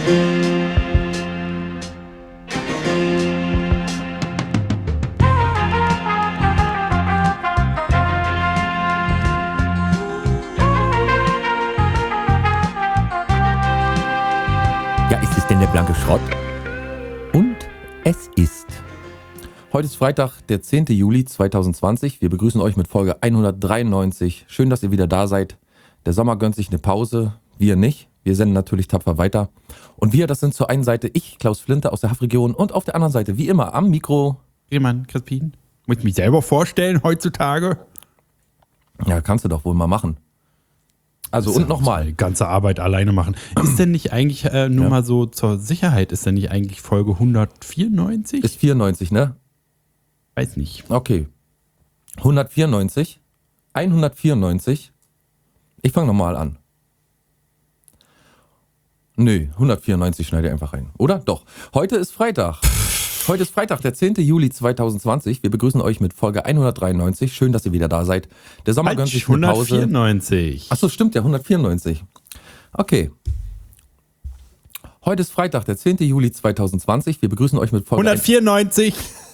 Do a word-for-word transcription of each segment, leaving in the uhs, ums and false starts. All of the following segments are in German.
Ja, ist es denn der blanke Schrott? Und es ist. Heute ist Freitag, der zehnte Juli zweitausendzwanzig. Wir begrüßen euch mit Folge hundertdreiundneunzig. Schön, dass ihr wieder da seid. Der Sommer gönnt sich eine Pause, wir nicht. Wir senden natürlich tapfer weiter. Und wir, das sind zur einen Seite ich, Klaus Flinte aus der Haffregion, und auf der anderen Seite, wie immer, am Mikro. Riemann, Crispin. Muss ich mich selber vorstellen heutzutage? Ja, kannst du doch wohl mal machen. Also und nochmal. Die ganze Arbeit alleine machen. Ist denn nicht eigentlich, äh, nur Ja. mal so zur Sicherheit, ist denn nicht eigentlich Folge hundertvierundneunzig? Ist vierundneunzig, ne? Weiß nicht. Okay. hundertvierundneunzig. hundertvierundneunzig. Ich fange nochmal an. Nö, hundertvierundneunzig schneide ich einfach rein. Oder? Doch. Heute ist Freitag. Heute ist Freitag, der zehnte Juli zweitausendzwanzig. Wir begrüßen euch mit Folge hundertdreiundneunzig. Schön, dass ihr wieder da seid. Der Sommer gönnt sich eine Pause. hundertvierundneunzig. Achso, stimmt ja, hundertvierundneunzig. Okay. Heute ist Freitag, der zehnte Juli zweitausendzwanzig. Wir begrüßen euch mit Folge hundertvierundneunzig.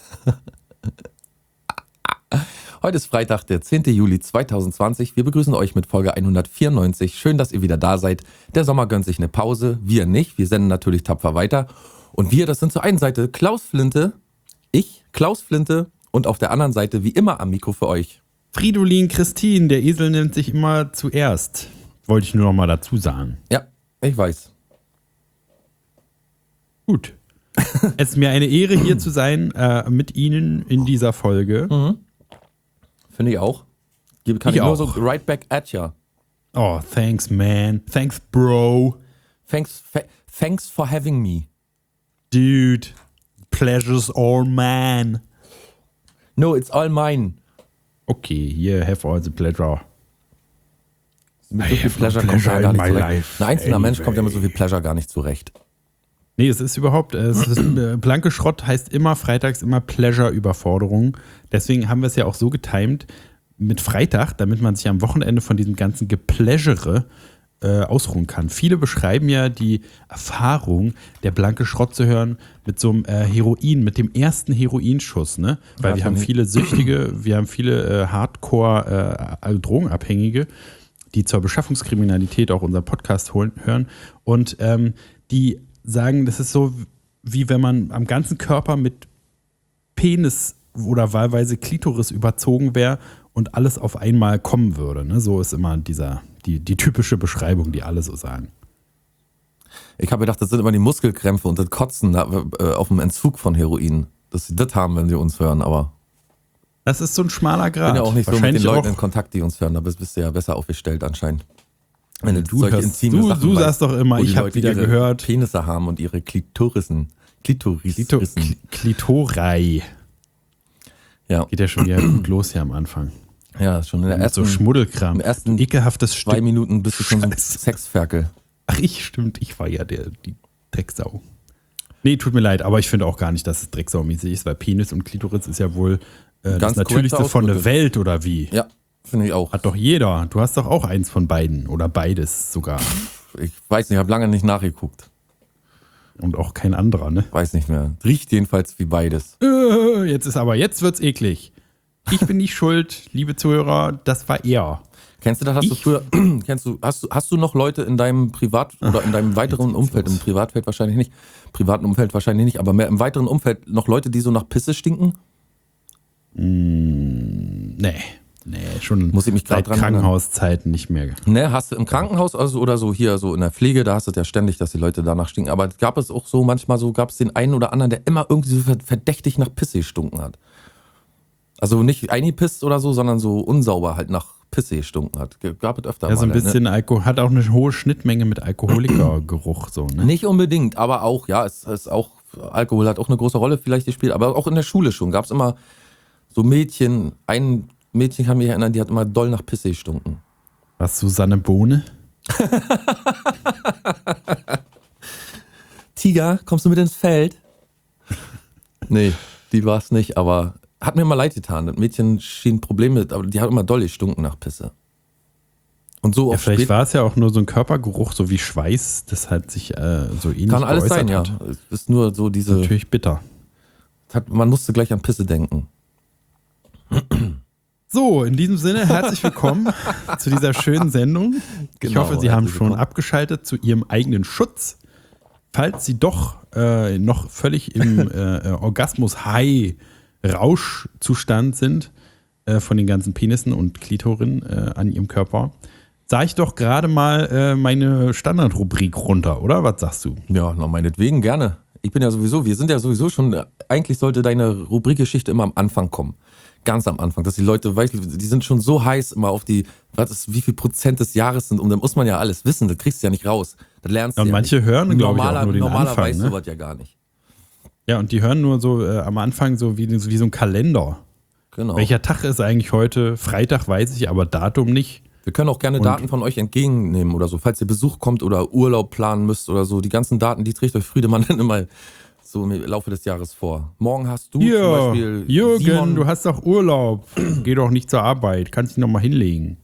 Heute ist Freitag, der zehnte Juli zweitausendzwanzig. Wir begrüßen euch mit Folge hundertvierundneunzig. Schön, dass ihr wieder da seid. Der Sommer gönnt sich eine Pause. Wir nicht. Wir senden natürlich tapfer weiter. Und wir, das sind zur einen Seite Klaus Flinte, ich, Klaus Flinte, und auf der anderen Seite, wie immer, am Mikro für euch. Fridolin Christine, der Esel nimmt sich immer zuerst. Wollte ich nur noch mal dazu sagen. Ja, ich weiß. Gut. Es ist mir eine Ehre, hier zu sein, äh, mit Ihnen in dieser Folge. Mhm. Finde ich auch. Kann ich, Ich ich nur auch. so right back at ya. Oh, thanks, man. Thanks, bro. Thanks, fa- thanks for having me. Dude, pleasure's all mine. No, it's all mine. Okay, here, have all the pleasure. Mit I so viel have no Pleasure kommt pleasure man gar in nicht my zurecht. life Ein einzelner Mensch kommt ja anyway. mit so viel Pleasure gar nicht zurecht. Nee, es ist überhaupt, es ist, äh, blanke Schrott heißt immer freitags immer Pleasure-Überforderung. Deswegen haben wir es ja auch so getimt mit Freitag, damit man sich am Wochenende von diesem ganzen Gepleasure äh, ausruhen kann. Viele beschreiben ja die Erfahrung, der blanke Schrott zu hören mit so einem äh, Heroin, mit dem ersten Heroinschuss, ne? Weil Ja, wir haben von- viele Süchtige, wir haben viele äh, Hardcore äh, Drogenabhängige, die zur Beschaffungskriminalität auch unseren Podcast holen, hören und ähm, die sagen, das ist so, wie wenn man am ganzen Körper mit Penis oder wahlweise Klitoris überzogen wäre und alles auf einmal kommen würde. Ne? So ist immer dieser, die, die typische Beschreibung, die alle so sagen. Ich habe gedacht, das sind immer die Muskelkrämpfe und das Kotzen da, äh, auf dem Entzug von Heroin. Dass sie das haben, wenn sie uns hören, aber Das ist so ein schmaler ich Grad. bin ja auch nicht so mit den Wahrscheinlich Leuten auch, in Kontakt, die uns hören. Da bist, bist du ja besser aufgestellt anscheinend. Wenn Du solche hörst- intime du- Sachen du weißt, sagst doch immer, wo die ich hab Leute wieder ihre gehört. Penisse haben und ihre Klitorissen. Klitorissen. Klito, Kli- Klitorei. Ja. Geht ja schon wieder gut los hier am Anfang. Ja, schon in der Mit ersten so Schmuddelkram. im ersten Ekelhaftes zwei Stück. Minuten bist du schon so ein Scheiße. Sexferkel. Ach, ich, stimmt, ich war ja der, die Drecksau. Nee, tut mir leid, aber ich finde auch gar nicht, dass es Drecksau-mäßig ist, weil Penis und Klitoris ist ja wohl äh, das Ganz Natürlichste korrekte von der Ausdrücke. Welt, oder wie? Ja, finde ich auch. Hat doch jeder. Du hast doch auch eins von beiden oder beides sogar. Ich weiß nicht, ich habe lange nicht nachgeguckt. Und auch kein anderer, ne? Weiß nicht mehr. Riecht jedenfalls wie beides. Äh, Jetzt ist aber, jetzt wird's eklig. Ich bin nicht schuld, liebe Zuhörer, das war er. Kennst du das? Hast du Ich- früher, kennst du, hast du, hast du noch Leute in deinem Privat- oder in deinem weiteren geht's Umfeld, los. im Privatfeld wahrscheinlich nicht, privaten Umfeld wahrscheinlich nicht, aber mehr im weiteren Umfeld noch Leute, die so nach Pisse stinken? Nee, nee, schon Muss ich mich grad seit dran erinnern. Krankenhauszeiten nicht mehr. Ne, hast du im Krankenhaus also, oder so hier so in der Pflege, da hast du ja ständig, dass die Leute danach stinken. Aber gab es auch so, manchmal so, gab es den einen oder anderen, der immer irgendwie so ver- verdächtig nach Pisse gestunken hat. Also nicht eingepisst oder so, sondern so unsauber halt nach Pisse gestunken hat. G- Gab es öfter Ja, so ein mal. Ne? bisschen Alkohol, hat auch eine hohe Schnittmenge mit Alkoholikergeruch, so, ne? Nicht unbedingt, aber auch, ja, es ist auch, Alkohol hat auch eine große Rolle vielleicht gespielt, aber auch in der Schule schon gab es immer so Mädchen, ein Mädchen kann mich erinnern, die hat immer doll nach Pisse gestunken. Was, Susanne Bohne? Tiger, kommst du mit ins Feld? Nee, die war es nicht, aber hat mir mal leid getan. Das Mädchen schien Probleme, aber die hat immer doll gestunken nach Pisse. Und so Ja, auf vielleicht spät- war es ja auch nur so ein Körpergeruch, so wie Schweiß, das halt sich äh, so ähnlich Kann alles geäußert sein, ja. hat. Es ist nur so diese. Natürlich bitter. Hat, man musste gleich an Pisse denken. So, in diesem Sinne, herzlich willkommen zu dieser schönen Sendung. ich Genau, hoffe, Sie haben herzlich schon willkommen. abgeschaltet zu Ihrem eigenen Schutz. Falls Sie doch äh, noch völlig im äh, Orgasmus-High-Rauschzustand sind äh, von den ganzen Penissen und Klitoren äh, an Ihrem Körper, sage ich doch gerade mal äh, meine Standardrubrik runter, oder? Was sagst du? Ja, na, meinetwegen gerne. Ich bin ja sowieso, wir sind ja sowieso schon, eigentlich sollte deine Rubrikgeschichte immer am Anfang kommen. Ganz am Anfang, dass die Leute, weißt du, die sind schon so heiß immer auf die, was ist, wie viel Prozent des Jahres sind, und dann muss man ja alles wissen, das kriegst du ja nicht raus. Das lernst du Und ja manche nicht. hören, Ein glaube ich, auch normaler, nur den normaler Anfang, weiß ne? sowas ja gar nicht. Ja, und die hören nur so äh, am Anfang so wie, wie so ein Kalender. Genau. Welcher Tag ist eigentlich heute? Freitag weiß ich, aber Datum nicht. Wir können auch gerne Und- Daten von euch entgegennehmen oder so, falls ihr Besuch kommt oder Urlaub planen müsst oder so. Die ganzen Daten, die trägt euch Friedemann dann immer so im Laufe des Jahres vor. Morgen hast du zum Hier, Beispiel Jürgen, Simon, du hast doch Urlaub. Geh doch nicht zur Arbeit. Kannst dich noch mal hinlegen.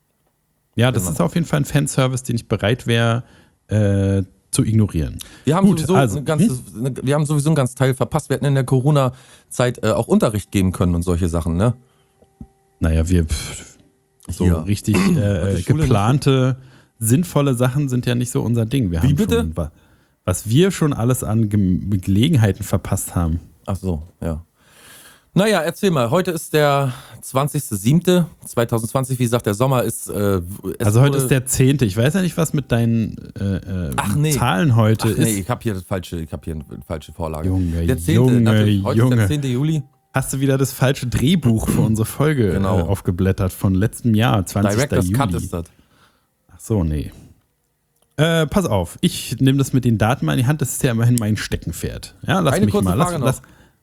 Ja, das Genau. ist auf jeden Fall ein Fanservice, den ich bereit wäre äh, zu ignorieren. Wir haben, Gut, sowieso also, ein ganzes, eine- wir haben sowieso einen ganz Teil verpasst. Wir hätten in der Corona-Zeit äh, auch Unterricht geben können und solche Sachen, ne? Naja, wir pff, so Hier. richtig Hat äh, die Schule geplante, sinnvolle Sachen sind ja nicht so unser Ding. Wir Wie haben bitte? Schon, wa- was wir schon alles an Ge Gelegenheiten verpasst haben. Ach so, ja. Naja, erzähl mal. Heute ist der zwanzigster siebter zweitausendzwanzig. Wie gesagt, der Sommer ist... Äh, es Also heute wurde- ist der zehnte. Ich weiß ja nicht, was mit deinen äh, äh, Ach, nee. Zahlen heute Ach, nee, ist. ich habe hier das falsche, ich habe hier eine falsche Vorlage. Junge, der zehnte Junge, natürlich. Heute ist Junge. der zehnte Juli. Hast du wieder das falsche Drehbuch für unsere Folge Genau. äh, aufgeblättert von letztem Jahr, zwanzigster Director's Juli. Cut ist das. Ach so, nee. Äh, pass auf, ich nehme das mit den Daten mal in die Hand, das ist ja immerhin mein Steckenpferd. Ja, lass Eine mich kurze mal. Lass, Frage noch. lass,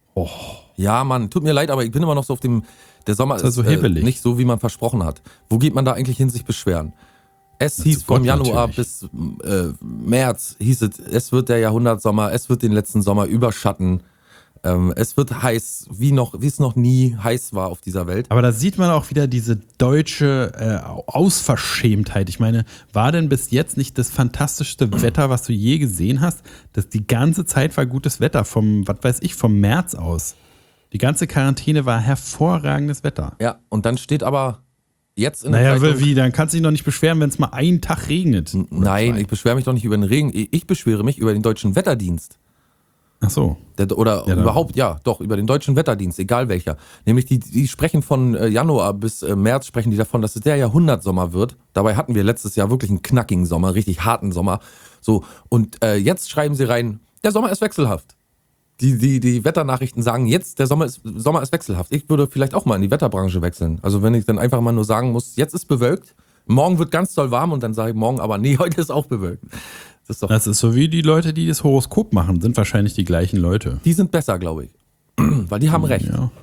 Ja, Mann, tut mir leid, aber ich bin immer noch so auf dem... Der Sommer Ist ja ist so äh, hibbelig. nicht so, wie man versprochen hat. Wo geht man da eigentlich hin, sich beschweren? Es Na, hieß zu vom Gott Januar natürlich. bis äh, März, hieß es, es wird der Jahrhundertsommer, es wird den letzten Sommer überschatten. Ähm, es wird heiß, wie noch, wie es noch nie heiß war auf dieser Welt. Aber da sieht man auch wieder diese deutsche äh, Ausverschämtheit. Ich meine, war denn bis jetzt nicht das fantastischste Wetter, was du je gesehen hast? Das die ganze Zeit war gutes Wetter, vom, was weiß ich, vom März aus. Die ganze Quarantäne war hervorragendes Wetter. Ja, und dann steht aber jetzt in der Naja, Zeitung... wie, dann kannst du dich noch nicht beschweren, wenn es mal einen Tag regnet. Oder Nein, zwei. ich beschwere mich doch nicht über den Regen. Ich beschwere mich über den deutschen Wetterdienst. Ach so. Der, oder Ja, dann- überhaupt, ja, doch, über den deutschen Wetterdienst, egal welcher. Nämlich die, die sprechen von äh, Januar bis äh, März, sprechen die davon, dass es der Jahrhundertsommer wird. Dabei hatten wir letztes Jahr wirklich einen knackigen Sommer, richtig harten Sommer. So, und äh, jetzt schreiben sie rein, der Sommer ist wechselhaft. Die, die, die Wetternachrichten sagen jetzt, der Sommer ist, Sommer ist wechselhaft. Ich würde vielleicht auch mal in die Wetterbranche wechseln. Also wenn ich dann einfach mal nur sagen muss, jetzt ist bewölkt, morgen wird ganz doll warm und dann sage ich morgen, aber nee, heute ist auch bewölkt. Das ist doch, Das ist so wie die Leute, die das Horoskop machen, sind wahrscheinlich die gleichen Leute. die sind besser, glaube ich. Weil die haben recht. Ja.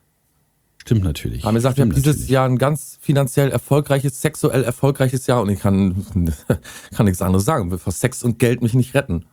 Stimmt natürlich. Haben gesagt, wir haben Stimmt dieses natürlich. Jahr ein ganz finanziell erfolgreiches, sexuell erfolgreiches Jahr und ich kann, kann nichts anderes sagen. Vor Sex und Geld mich nicht retten.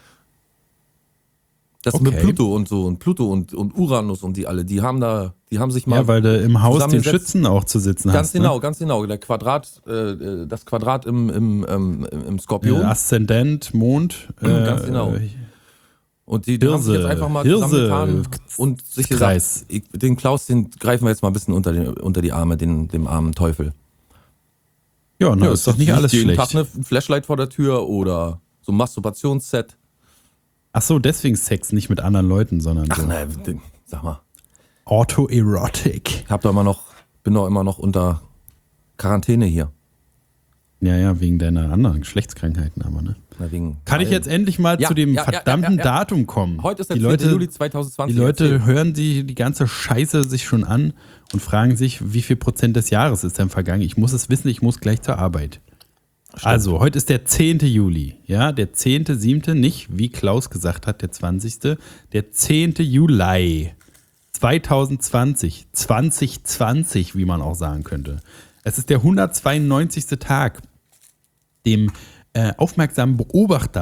Das mit Okay. Pluto und so und Pluto und, und Uranus und die alle, die haben da, die haben sich mal Ja, weil du im Haus den zusammengesetzt. Schützen auch zu sitzen ganz hast. genau, Ne? ganz genau. Der Quadrat, äh, das Quadrat im, im, ähm, im Skorpion. Äh, Aszendent, Mond. Äh, Ganz genau. äh, Und die, die haben sich Hirse, jetzt einfach mal Hirse, zusammengetan und sich gesagt, Kreis. ich, den Klaus, den greifen wir jetzt mal ein bisschen unter, den, unter die Arme, den, dem armen Teufel. Ja, na, Ja, ist doch nicht liegt alles jeden schlecht. Tag eine Flashlight vor der Tür oder so ein Masturbationsset. Ach so, deswegen Sex nicht mit anderen Leuten, sondern Ach so. ne, sag mal. Autoerotic. Ich hab doch immer noch, bin doch immer noch unter Quarantäne hier. Ja, ja, wegen deiner anderen Geschlechtskrankheiten aber, ne? Na, wegen Kann ich jetzt endlich mal Ja, zu dem ja, ja, verdammten ja, ja. Datum kommen? Heute ist der die zehnter Leute, Juli zweitausendzwanzig. Die Leute Erzähl. hören die, die ganze Scheiße sich schon an und fragen sich, wie viel Prozent des Jahres ist denn vergangen? Ich muss es wissen, ich muss gleich zur Arbeit. Also, heute ist der zehnte Juli. Ja, der zehnte, siebte, nicht, wie Klaus gesagt hat, der zwanzigste. Der zehnte Juli zweitausendzwanzig. zwanzig zwanzig, wie man auch sagen könnte. Es ist der hundertzweiundneunzigste Tag. Dem äh, aufmerksamen Beobachter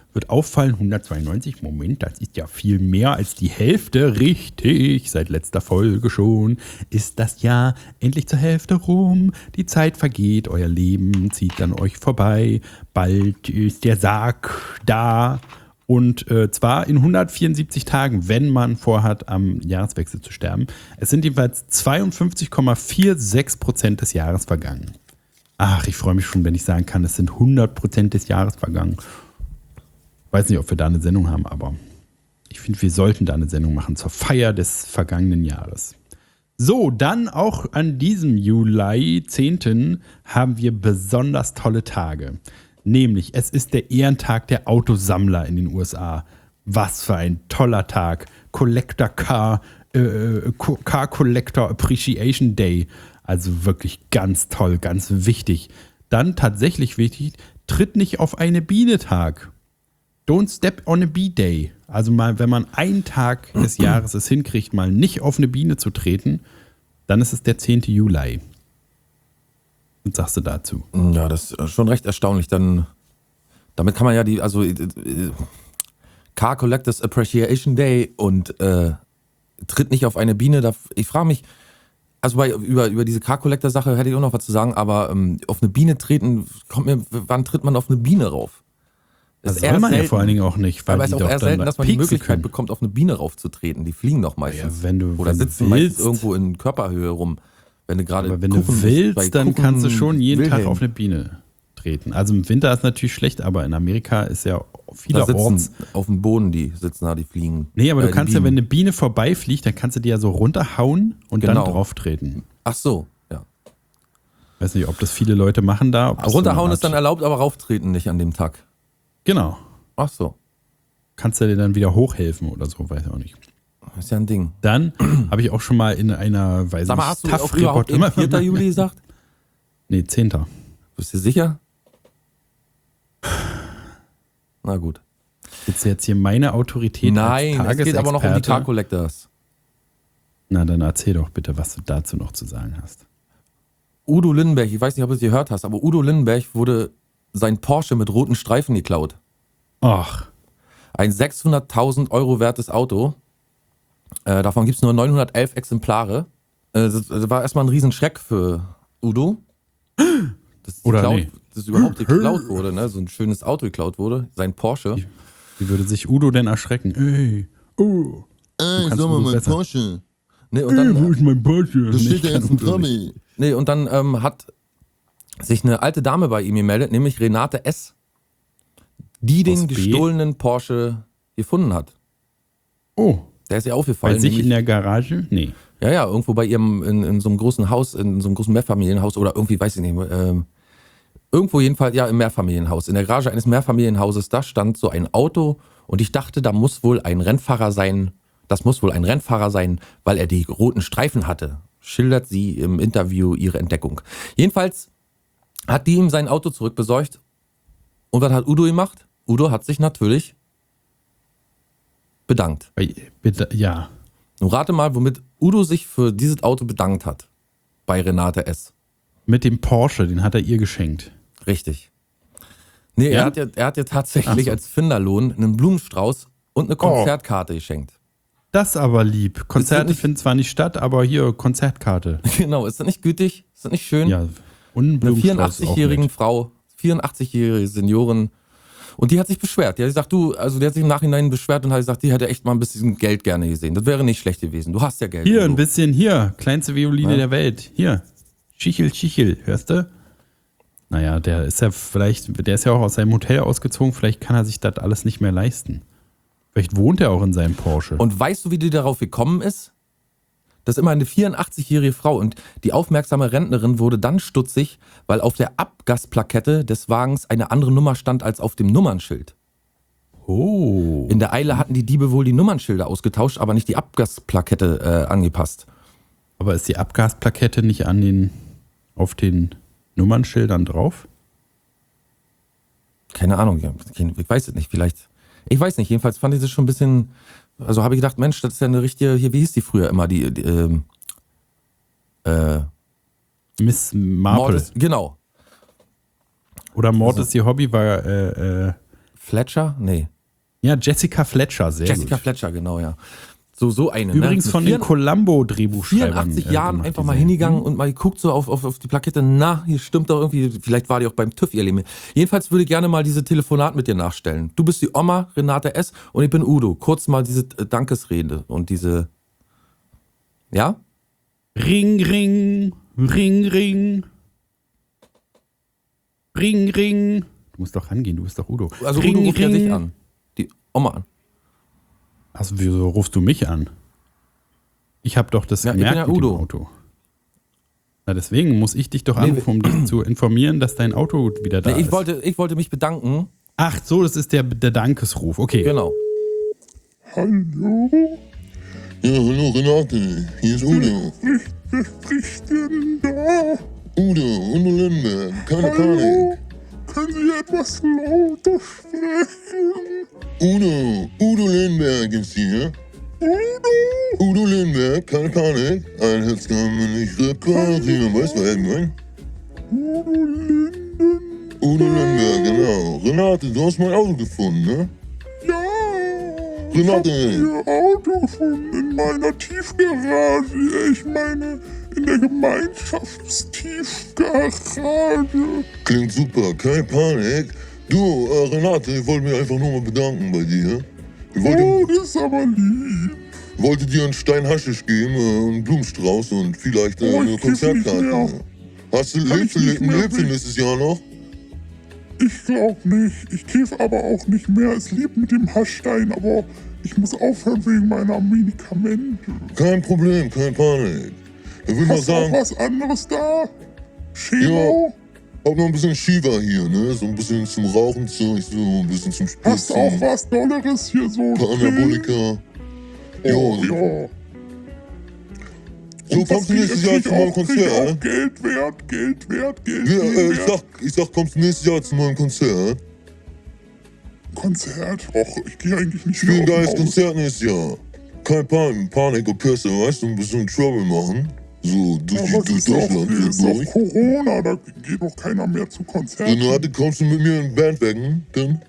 wird auffallen, hundertzweiundneunzig, Moment, das ist ja viel mehr als die Hälfte. Richtig, seit letzter Folge schon ist das Jahr endlich zur Hälfte rum. Die Zeit vergeht, euer Leben zieht an euch vorbei. Bald ist der Sarg da. Und äh, zwar in hundertvierundsiebzig Tagen, wenn man vorhat, am Jahreswechsel zu sterben. Es sind jedenfalls zweiundfünfzig Komma sechsundvierzig Prozent des Jahres vergangen. Ach, ich freue mich schon, wenn ich sagen kann, es sind hundert Prozent des Jahres vergangen. Weiß nicht, ob wir da eine Sendung haben, aber ich finde, wir sollten da eine Sendung machen zur Feier des vergangenen Jahres. So, dann auch an diesem Juli zehnten haben wir besonders tolle Tage. Nämlich, es ist der Ehrentag der Autosammler in den U S A. Was für ein toller Tag. Collector Car, äh, Car Collector Appreciation Day. Also wirklich ganz toll, ganz wichtig. Dann tatsächlich wichtig, tritt nicht auf eine Biene-Tag. Don't step on a bee day. Also mal, wenn man einen Tag des Jahres es hinkriegt, mal nicht auf eine Biene zu treten, dann ist es der zehnte Juli. Was sagst du dazu? Ja, das ist schon recht erstaunlich. Dann, damit kann man ja die, also Car Collectors Appreciation Day und äh, tritt nicht auf eine Biene. Da, ich frage mich, also bei, über, über diese Car Collector Sache hätte ich auch noch was zu sagen, aber ähm, auf eine Biene treten, kommt mir, wann tritt man auf eine Biene rauf? Das soll man ja vor allen Dingen auch nicht, weil aber es die ist auch doch eher selten, dass man die Möglichkeit können. bekommt, auf eine Biene raufzutreten. Die fliegen doch meistens. Ja, wenn du, Oder wenn sitzen du meistens willst, irgendwo in Körperhöhe rum. Wenn du gerade aber wenn Kuchen du willst, bei dann Kuchen kannst du schon jeden Wilhelm. Tag auf eine Biene treten. Also im Winter ist natürlich schlecht, aber in Amerika ist ja Da vielerorts. sitzen auf dem Boden, die sitzen da, die fliegen. Nee, aber äh, du die kannst ja, Bienen. wenn eine Biene vorbeifliegt, dann kannst du die ja so runterhauen und Genau. dann drauf treten. Ach so, ja. Weiß nicht, ob das viele Leute machen da. Ob das Runterhauen so ist dann eine Art- erlaubt, aber rauftreten nicht an dem Tag. Genau. Ach so, Kannst du dir dann wieder hochhelfen oder so, weiß ich auch nicht. das ist ja ein Ding. Dann habe ich auch schon mal in einer, weiß Sag mal, nicht, hast du auch überhaupt Tough-Report- eben vierter Juli gesagt? Nee, zehnter Bist du sicher? Na gut. Willst du jetzt hier meine Autorität Nein, als es geht aber noch um die Car Tagesexperte? Collectors. Na, dann erzähl doch bitte, was du dazu noch zu sagen hast. Udo Lindenberg, ich weiß nicht, ob du es gehört hast, aber Udo Lindenberg wurde sein Porsche mit roten Streifen geklaut. Ach, Ein sechshunderttausend Euro wertes Auto. Äh, davon gibt es nur neunhundertelf Exemplare. Äh, das, das war erstmal ein Riesenschreck für Udo. Dass, Oder geklaut, nee. dass überhaupt geklaut wurde, ne? So ein schönes Auto geklaut wurde, sein Porsche. wie würde sich Udo denn erschrecken? Ey, oh, Ey, kannst sag mal, Udo mein besser. Porsche. Nee, und dann, ist mein Porsche? Da steht ja jetzt ein Promi. nee, und dann ähm, hat sich eine alte Dame bei ihm gemeldet, nämlich Renate S., die den Aus B? gestohlenen Porsche gefunden hat. Oh, Der ist ihr aufgefallen. bei sich nämlich- in der Garage? Nee. Ja, ja, irgendwo bei ihrem, in, in so einem großen Haus, in so einem großen Mehrfamilienhaus oder irgendwie, weiß ich nicht, ähm, irgendwo jedenfalls, ja, im Mehrfamilienhaus. In der Garage eines Mehrfamilienhauses, da stand so ein Auto und ich dachte, da muss wohl ein Rennfahrer sein, das muss wohl ein Rennfahrer sein, weil er die roten Streifen hatte, schildert sie im Interview ihre Entdeckung. Jedenfalls hat die ihm sein Auto zurückbesorgt und was hat Udo gemacht? Udo hat sich natürlich bedankt. Bei, bitte, ja. Nun rate mal, womit Udo sich für dieses Auto bedankt hat. Bei Renate S. Mit dem Porsche, den hat er ihr geschenkt. Richtig. Nee, Ja? er hat ja, er hat ja tatsächlich Ach so. als Finderlohn einen Blumenstrauß und eine Konzertkarte geschenkt. Das aber lieb. Konzerte nicht- finden zwar nicht statt, aber hier Konzertkarte. Genau, ist das nicht gütig? Ist das nicht schön? Ja, und ein Eine Blumenstrauß ist auch vierundachtzig-jährigen nett. Frau, vierundachtzig-jährige Seniorin. Und die hat sich beschwert. Die hat gesagt, du, also die hat sich im Nachhinein beschwert und hat gesagt, die hätte echt mal ein bisschen Geld gerne gesehen. Das wäre nicht schlecht gewesen. Du hast ja Geld. Hier, Udo. ein bisschen, hier, kleinste Violine Ja. der Welt. Hier, Schichel, Schichel, hörst du? Naja, der ist ja vielleicht, der ist ja auch aus seinem Hotel ausgezogen, vielleicht kann er sich das alles nicht mehr leisten. Vielleicht wohnt er auch in seinem Porsche. Und weißt du, wie die darauf gekommen ist? Das ist immer eine vierundachtzig-jährige Frau und die aufmerksame Rentnerin wurde dann stutzig, weil auf der Abgasplakette des Wagens eine andere Nummer stand als auf dem Nummernschild. Oh. In der Eile hatten die Diebe wohl die Nummernschilder ausgetauscht, aber nicht die Abgasplakette äh, angepasst. Aber ist die Abgasplakette nicht an den, auf den Nummernschildern drauf? Keine Ahnung, ja, ich weiß es nicht, vielleicht. Ich weiß nicht, jedenfalls fand ich das schon ein bisschen, also habe ich gedacht, Mensch, das ist ja eine richtige, hier, wie hieß die früher immer, die, die ähm, äh, Miss Marple. Mordes, genau. Oder Mord Also- ist ihr Hobby, war äh, äh, Fletcher? Nee. Ja, Jessica Fletcher, sehr Jessica gut. Fletcher, genau, ja. So, so eine. Übrigens ne? von den Columbo-Drehbuchschreibern. vierundachtzig äh, Jahren gemacht, einfach die mal Serie. hingegangen und mal geguckt so auf, auf, auf die Plakette. Na, hier stimmt doch irgendwie. Vielleicht war die auch beim TÜV, ihr Lieben. Jedenfalls würde ich gerne mal diese Telefonat mit dir nachstellen. Du bist die Oma, Renate S. und ich bin Udo. Kurz mal diese äh, Dankesrede und diese... Ja? Ring, ring, ring, ring. Ring, ring. Du musst doch rangehen, du bist doch Udo. Also ring, Udo ruft ja ring. dich an. Die Oma an. Also, wieso rufst du mich an? Ich habe doch das Ja, ich bin gemerkt ja mit Udo. dem Auto. Na, deswegen muss ich dich doch Nee, anrufen, um dich zu informieren, dass dein Auto wieder da Nee, ich, ist. wollte, ich wollte mich bedanken. Ach so, das ist der, der Dankesruf. Okay. Genau. Hallo? Ja, hallo Renate, hier ist Udo. Wer spricht denn da? Udo, Udo Lindenberg, keine Hallo? Panik. Können Sie etwas lauter sprechen? Udo, Udo Lindenberg ist hier. Udo? Udo Lindenberg, keine Panik. Ein Herz kann man nicht reparieren, weißt du, was ich meine? Udo Linden? Udo Lindenberg, genau. Renate, du hast mein Auto gefunden, ne? Ja! Renate. Ich hab Ihr Auto gefunden in meiner Tiefgarage. Ich meine, in der Gemeinschaftstiefgarage. Klingt super, keine Panik. Du, äh, Renate, ich wollte mich einfach nur mal bedanken bei dir. Ich wollte, Oh, das ist aber lieb. wollte dir einen Stein Haschisch geben, äh, einen Blumenstrauß und vielleicht äh, Oh, eine ich kiff nicht Konzertkarte. mehr. Hast du, Kann lebst ich du nicht mehr lebst du mit. nächstes Jahr noch? Ich glaub nicht. Ich kiff aber auch nicht mehr. Es lebt mit dem Haschstein, aber ich muss aufhören wegen meiner Medikamente. Kein Problem, keine Panik. Ich will mal Hast du auch sagen, was anderes da? Chemo? hab noch ein bisschen Shiva hier, ne? So ein bisschen zum Rauchen, so, so ein bisschen zum Hast du auch Spritzen. was Dolleres hier so? Ein paar Anabolika. Oh, Jo. ja. So, kommst du nächstes Jahr zu meinem Krieg Konzert? auch Geld wert, Geld wert, Geld Ja, äh, ich wert. sag, ich sag, kommst du nächstes Jahr zu meinem Konzert? Konzert? Och, ich gehe eigentlich nicht Spiel ein mehr geiles aus dem Haus. Konzert nächstes Jahr. Kein Panik, Panikorchester, weißt du, ein bisschen Trouble machen. So, durch, Ja, die, was durch ist doch, Deutschland, ist so doch durch. Corona, da geht doch keiner mehr zu Konzerten. Renate, kommst du mit mir in Bandwagen, dann?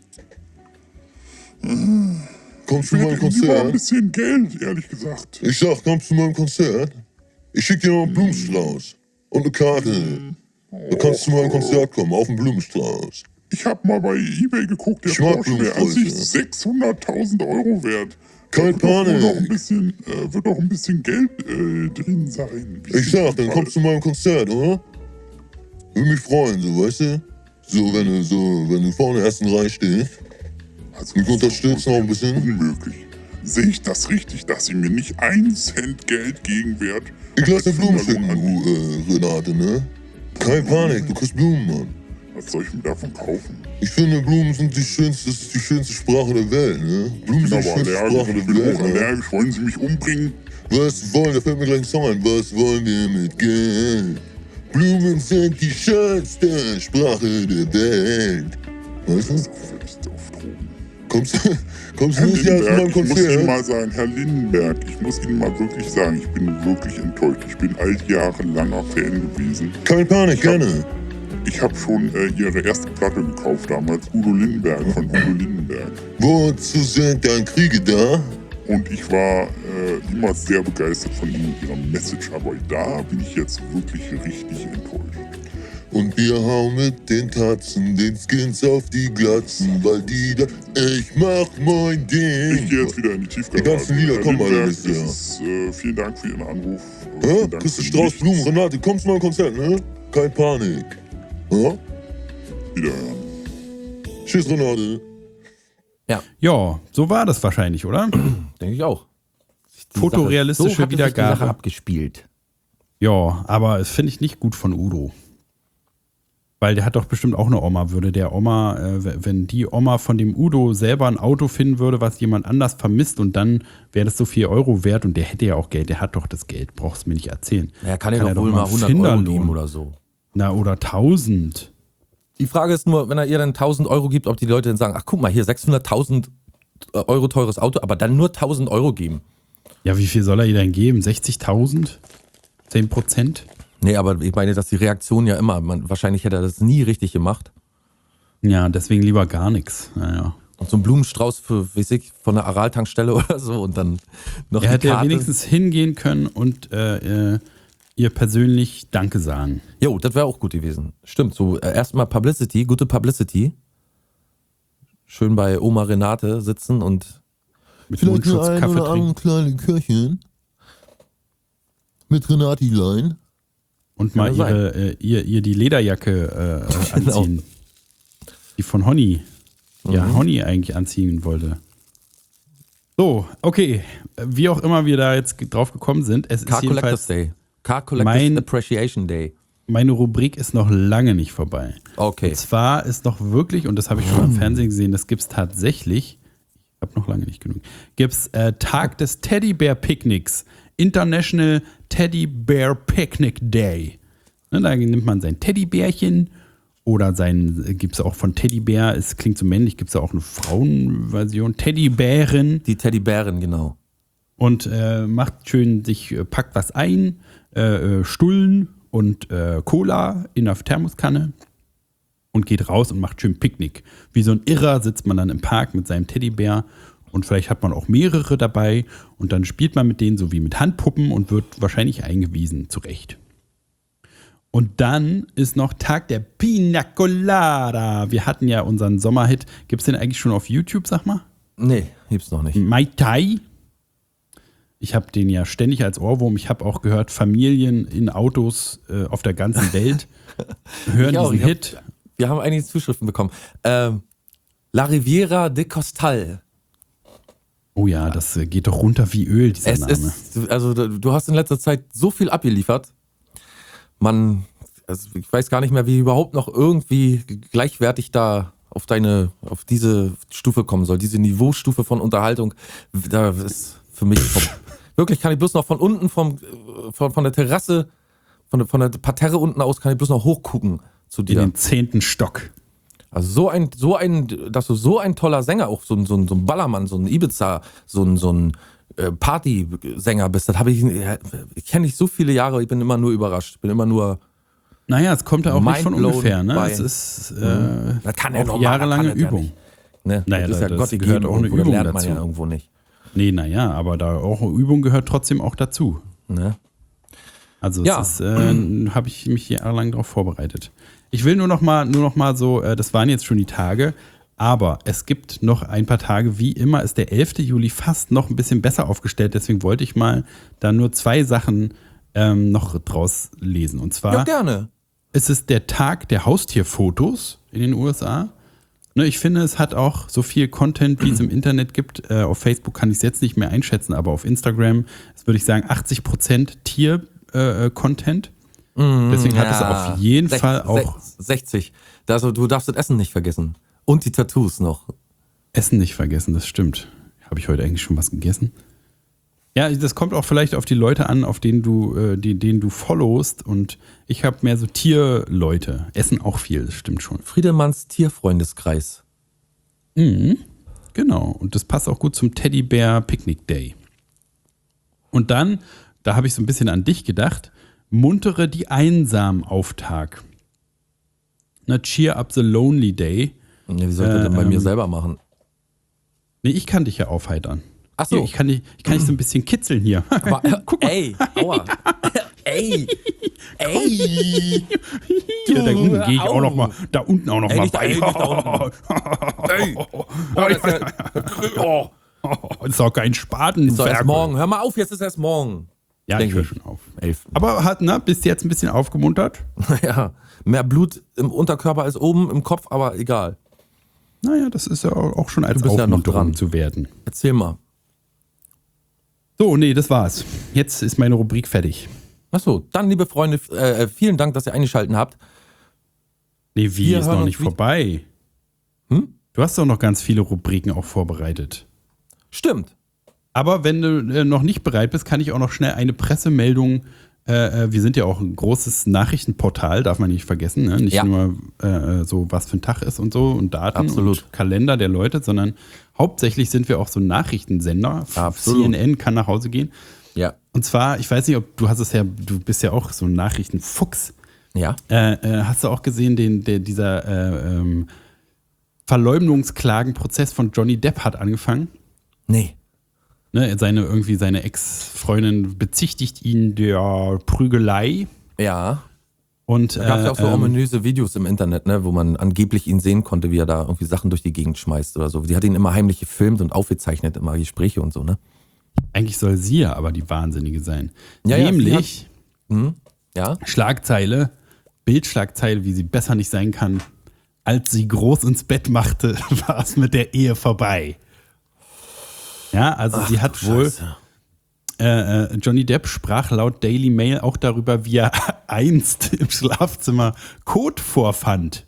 Kommst du Ich zu meinem hätte lieber ein Konzert? bisschen Geld, ehrlich gesagt. Ich sag, kommst du zu meinem Konzert? Ich schick dir noch einen Blumenstrauß und eine Karte. Da kannst du zu meinem Konzert kommen, auf den Blumenstrauß. Ich habe mal bei eBay geguckt, der Ich mag Porsche wäre an sich Blumensträuße. sechshunderttausend Euro wert. Kein Da wird doch wohl Panik. noch ein bisschen, äh, wird doch ein bisschen Geld äh, drin sein. wie Ich es sag, im dann Fall kommst du zu meinem Konzert, oder? Würde mich freuen, so, weißt du? So, wenn du, so, wenn du vorne in der ersten Reihe stehst. Also, Mich unterstützt noch ein bisschen. unmöglich. Sehe ich das richtig, dass sie mir nicht ein Cent Geld Gegenwert Ich lass dir als Blumen Finderlohn schicken, anbieten? du, äh, Renate, ne? Kein Panik, du kriegst Blumen, Mann. Was soll ich mir davon kaufen? Ich finde, Blumen sind die schönste, das ist die schönste Sprache der Welt, ne? Blumen Ich sind bin die aber schönste allergisch, Sprache ich der bin Welt, auch ne? allergisch. Wollen Sie mich umbringen? Was wollen, da fällt mir gleich ein Song ein. Was wollen wir mit Geld? Blumen sind die schönste Sprache der Welt. Weißt du? Völlig auf Drogen. Kommst, kommst du Herr nächstes Jahr zu meinem Lindenberg, ich muss Ihnen Konzert? mal sagen, Herr Lindenberg, ich muss Ihnen mal wirklich sagen, ich bin wirklich enttäuscht. Ich bin altjahrelanger Fan gewesen. Keine Panik, Ich hab- gerne. Ich habe schon äh, Ihre erste Platte gekauft damals, Udo Lindenberg von Udo Lindenberg. Wozu sind dann Kriege da? Und ich war äh, immer sehr begeistert von Ihnen und Ihrer Message, aber da bin ich jetzt wirklich richtig enttäuscht. Und wir hauen mit den Tatzen den Skins auf die Glatzen, weil die da. Ich mach mein Ich gehe Ding. jetzt wieder in die Tiefgarage. Die ganzen Lieder Herr kommen alle Lindenberg, nächstes Jahr. das ist, äh, vielen Dank für Ihren Anruf. Äh, Hä? vielen Dank Kriegst du für Strauß nichts. Blumen? Renate, kommst du zu meinem Konzert, ne? Kein Panik. Ja? Wiederhören. Tschüss, Renate. Ja, so war das wahrscheinlich, oder? Denke ich auch. Die Fotorealistische Sache, so hatte sich Wiedergabe. Die Sache abgespielt. Ja, aber das finde ich nicht gut von Udo. Weil der hat doch bestimmt auch eine Oma. Würde der Oma, äh, w- wenn die Oma von dem Udo selber ein Auto finden würde, was jemand anders vermisst und dann wäre das so vier Euro wert und der hätte ja auch Geld, der hat doch das Geld, brauchst du mir nicht erzählen. Er kann, Kann ja er doch wohl doch mal mal hundert Finderlohn. Euro geben oder so. Na, oder tausend. Die Frage ist nur, wenn er ihr dann tausend Euro gibt, ob die Leute dann sagen, ach guck mal, hier sechshunderttausend Euro teures Auto, aber dann nur tausend Euro geben. Ja, wie viel soll er ihr denn geben? sechzigtausend? zehn Prozent? Nee, aber ich meine, dass die Reaktion ja immer, man, wahrscheinlich hätte er das nie richtig gemacht. Ja, deswegen lieber gar nichts. Naja. Und so ein Blumenstrauß für, weiß ich, von der Aral-Tankstelle oder so und dann noch Er die hätte ja Karte. wenigstens hingehen können und äh, äh, ihr persönlich Danke sagen. Jo, das wäre auch gut gewesen. Stimmt, so äh, erstmal Publicity, gute Publicity. Schön bei Oma Renate sitzen und Mit Mundschutz Kaffee trinken. kleine Köchin mit Renatilein. Und mal Kann ja ihre, äh, ihr, ihr die Lederjacke äh, Genau. anziehen. Die von Honey. Ja, Mhm. Honey eigentlich anziehen wollte. So, okay. Wie auch immer wir da jetzt drauf gekommen sind, es Car ist Collectors jedenfalls, Day. Car Collectors mein- Appreciation Day. meine Rubrik ist noch lange nicht vorbei. Okay. Und zwar ist noch wirklich, und das habe ich schon im Fernsehen gesehen, das gibt es tatsächlich, ich habe noch lange nicht genug, gibt es äh, Tag des Teddybär-Picknicks. International Teddy Bear Picnic Day. Ne, da nimmt man sein Teddybärchen oder sein, gibt es auch von Teddybär, es klingt so männlich, gibt es auch eine Frauenversion, Teddybären Die Teddybären, genau. und äh, macht schön, sich äh, packt was ein, äh, äh, Stullen und äh, Cola in der Thermoskanne und geht raus und macht schön Picknick. Wie so ein Irrer sitzt man dann im Park mit seinem Teddybär und vielleicht hat man auch mehrere dabei und dann spielt man mit denen so wie mit Handpuppen und wird wahrscheinlich eingewiesen, zurecht. Und dann ist noch Tag der Pina Colada. Wir hatten ja unseren Sommerhit. Gibt es den eigentlich schon auf YouTube, sag mal? Nee, gibt's noch nicht. Mai Tai. Ich habe den ja ständig als Ohrwurm. Ich habe auch gehört, Familien in Autos äh, auf der ganzen Welt hören Ich auch, diesen ich hab- Hit. Wir haben einige Zuschriften bekommen. Ähm, La Riviera de Costal. Oh ja, das äh, geht doch runter wie Öl, dieser Es Name. ist, also du hast in letzter Zeit so viel abgeliefert. Man, also ich weiß gar nicht mehr, wie überhaupt noch irgendwie gleichwertig da auf deine, auf diese Stufe kommen soll. Diese Niveaustufe von Unterhaltung, da ist für mich vom, wirklich kann ich bloß noch von unten vom, von, von der Terrasse, von der, von der Parterre unten aus kann ich bloß noch hochgucken zu In dir. den zehnten Stock. Also so ein, so ein, dass du so ein toller Sänger, auch so ein, so ein, so ein Ballermann, so ein Ibiza, so ein, so ein äh, Partysänger bist, das habe ich, ich kenne dich so viele Jahre, ich bin immer nur überrascht, bin immer nur, Naja, es kommt ja auch nicht von Mindblown ungefähr. Ne? bei- Es ist äh, das kann ja auch normal, jahrelange das kann das ja Übung. nicht. Ne? Naja, das ist ja das Gott gehört gegeben, auch eine irgendwo, das Übung lernt man ja dazu. irgendwo nicht. Nee, naja, aber da auch Übung gehört trotzdem auch dazu. Ne? Also Ja. es ist, äh, habe ich mich jahrelang darauf vorbereitet. Ich will nur noch mal, nur noch mal so, äh, das waren jetzt schon die Tage, aber es gibt noch ein paar Tage, wie immer ist der elfte Juli fast noch ein bisschen besser aufgestellt, deswegen wollte ich mal da nur zwei Sachen ähm, noch draus lesen. Und zwar Ja, gerne. ist es der Tag der Haustierfotos in den U S A. Ne, ich finde, es hat auch so viel Content, wie es im Internet gibt. Äh, auf Facebook kann ich es jetzt nicht mehr einschätzen, aber auf Instagram ist, würde ich sagen, achtzig Prozent Tier-Content. Deswegen hat es Ja, auf jeden sech- Fall auch sech- sechzig. Also, du darfst das Essen nicht vergessen. Und die Tattoos noch. Essen nicht vergessen, das stimmt. Habe ich heute eigentlich schon was gegessen? Ja, das kommt auch vielleicht auf die Leute an, auf denen du, äh, die, denen du followst. Und ich habe mehr so Tierleute. Essen auch viel, das stimmt schon. Friedemanns Tierfreundeskreis. Mhm, genau. Und das passt auch gut zum Teddybär Picnic Day. Und dann, da habe ich so ein bisschen an dich gedacht, muntere die Einsamen Auftag. Na, cheer up the lonely day. Ja, wie soll ich das Äh, denn bei mir ähm, selber machen? Nee, ich kann dich ja aufheitern. Ach so. Hier, ich kann dich, ich kann dich so ein bisschen kitzeln hier. Aber, äh, ey, aua. ey, ey. Ja, da unten gehe ich auch noch mal, da unten auch noch Ey, mal nicht da- bei. ey, nicht da Ey. Oh, das ist, ja, oh, Das ist auch kein Spaten. ist doch erst morgen. Hör mal auf, jetzt ist erst morgen. Ja, ich Denke höre ich. schon auf. Elf. Aber hat, ne, bist du jetzt ein bisschen aufgemuntert? Ja, mehr Blut im Unterkörper als oben im Kopf, aber egal. Naja, das ist ja auch schon als Du bist ja noch Aufmunterung dran. zu werten. Erzähl mal. So, nee, das war's. Jetzt ist meine Rubrik fertig. Achso, dann, liebe Freunde, äh, vielen Dank, dass ihr eingeschaltet habt. Nee, wie, Wir ist hören noch uns nicht wie- vorbei. Hm? Du hast doch noch ganz viele Rubriken auch vorbereitet. Stimmt. Aber wenn du äh, noch nicht bereit bist, kann ich auch noch schnell eine Pressemeldung. Äh, äh, wir sind ja auch ein großes Nachrichtenportal, darf man nicht vergessen. Ne? Nicht Ja. nur äh, so, was für ein Tag ist und so und Daten Absolut. und Kalender der Leute, sondern hauptsächlich sind wir auch so ein Nachrichtensender. Absolut. C N N kann nach Hause gehen. Ja. Und zwar, ich weiß nicht, ob du hast es ja, du bist ja auch so ein Nachrichtenfuchs. Ja. Äh, äh, hast du auch gesehen, den, der, dieser äh, ähm, Verleumdungsklagenprozess von Johnny Depp hat angefangen. Nee. Ne, seine, irgendwie seine Ex-Freundin bezichtigt ihn der Prügelei. Ja. Und, da gab es ja auch so ähm, ominöse Videos im Internet, ne, wo man angeblich ihn sehen konnte, wie er da irgendwie Sachen durch die Gegend schmeißt oder so. Die hat ihn immer heimlich gefilmt und aufgezeichnet, immer Gespräche und so, ne? Eigentlich soll sie ja aber die Wahnsinnige sein. Ja, ja, Nämlich, sie hat, hm, ja? Schlagzeile, Bildschlagzeile, wie sie besser nicht sein kann. Als sie groß ins Bett machte, war es mit der Ehe vorbei. Ja, also Ach, sie hat wohl, Scheiße. äh, Johnny Depp sprach laut Daily Mail auch darüber, wie er einst im Schlafzimmer Kot vorfand.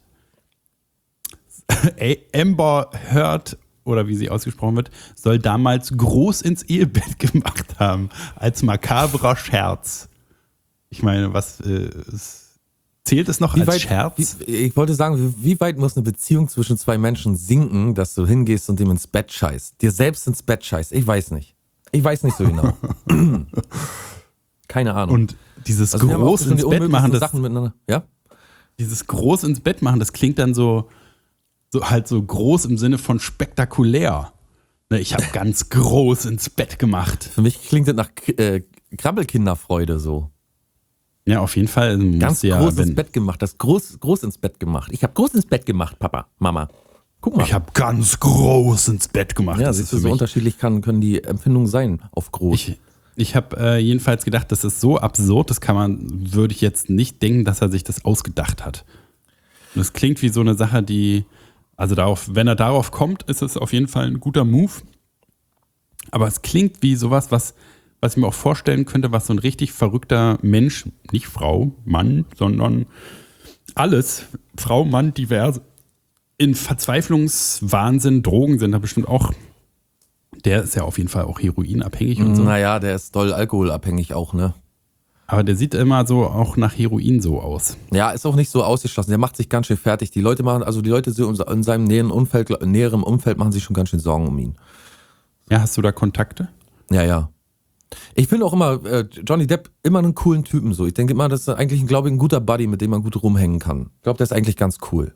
Amber Heard, oder wie sie ausgesprochen wird, soll damals groß ins Ehebett gemacht haben, als makabrer Scherz. Ich meine, was äh, ist, zählt es noch Wie als weit, Scherz? Wie, ich wollte sagen, wie, wie weit muss eine Beziehung zwischen zwei Menschen sinken, dass du hingehst und dem ins Bett scheißt? Dir selbst ins Bett scheißt? Ich weiß nicht. Ich weiß nicht so genau. Keine Ahnung. Und dieses Also wir haben auch groß schon ins die Bett machen, das, Sachen miteinander. Ja? dieses groß ins Bett machen, das klingt dann so, so halt so groß im Sinne von spektakulär. Ne, ich habe ganz groß ins Bett gemacht. Für mich klingt das nach äh, Krabbelkinderfreude so. Ja, auf jeden Fall. Ganz ja, groß wenn, ins Bett gemacht. Das groß, groß ins Bett gemacht. Ich habe groß ins Bett gemacht, Papa, Mama. Guck mal. Ich habe ganz groß ins Bett gemacht. ja, Das siehst ist du, für so mich- unterschiedlich kann, können die Empfindungen sein auf groß. Ich, ich habe äh, jedenfalls gedacht, das ist so absurd, das kann man, würde ich jetzt nicht denken, dass er sich das ausgedacht hat. Und das klingt wie so eine Sache, die, also darauf, wenn er darauf kommt, ist es auf jeden Fall ein guter Move. Aber es klingt wie sowas, was, was ich mir auch vorstellen könnte, was so ein richtig verrückter Mensch, nicht Frau, Mann, sondern alles, Frau, Mann, divers, in Verzweiflungswahnsinn, Drogen sind da bestimmt auch. Der ist ja auf jeden Fall auch heroinabhängig und so. Naja, der ist doll alkoholabhängig auch, ne? Aber der sieht immer so auch nach Heroin so aus. Ja, ist auch nicht so ausgeschlossen. Der macht sich ganz schön fertig. Die Leute machen, also die Leute so in seinem näheren Umfeld, näherem Umfeld machen sich schon ganz schön Sorgen um ihn. Ja, hast du da Kontakte? Ja, ja. Ich finde auch immer, äh, Johnny Depp immer einen coolen Typen so. Ich denke immer, das ist eigentlich, glaube ich, ein guter Buddy, mit dem man gut rumhängen kann. Ich glaube, der ist eigentlich ganz cool.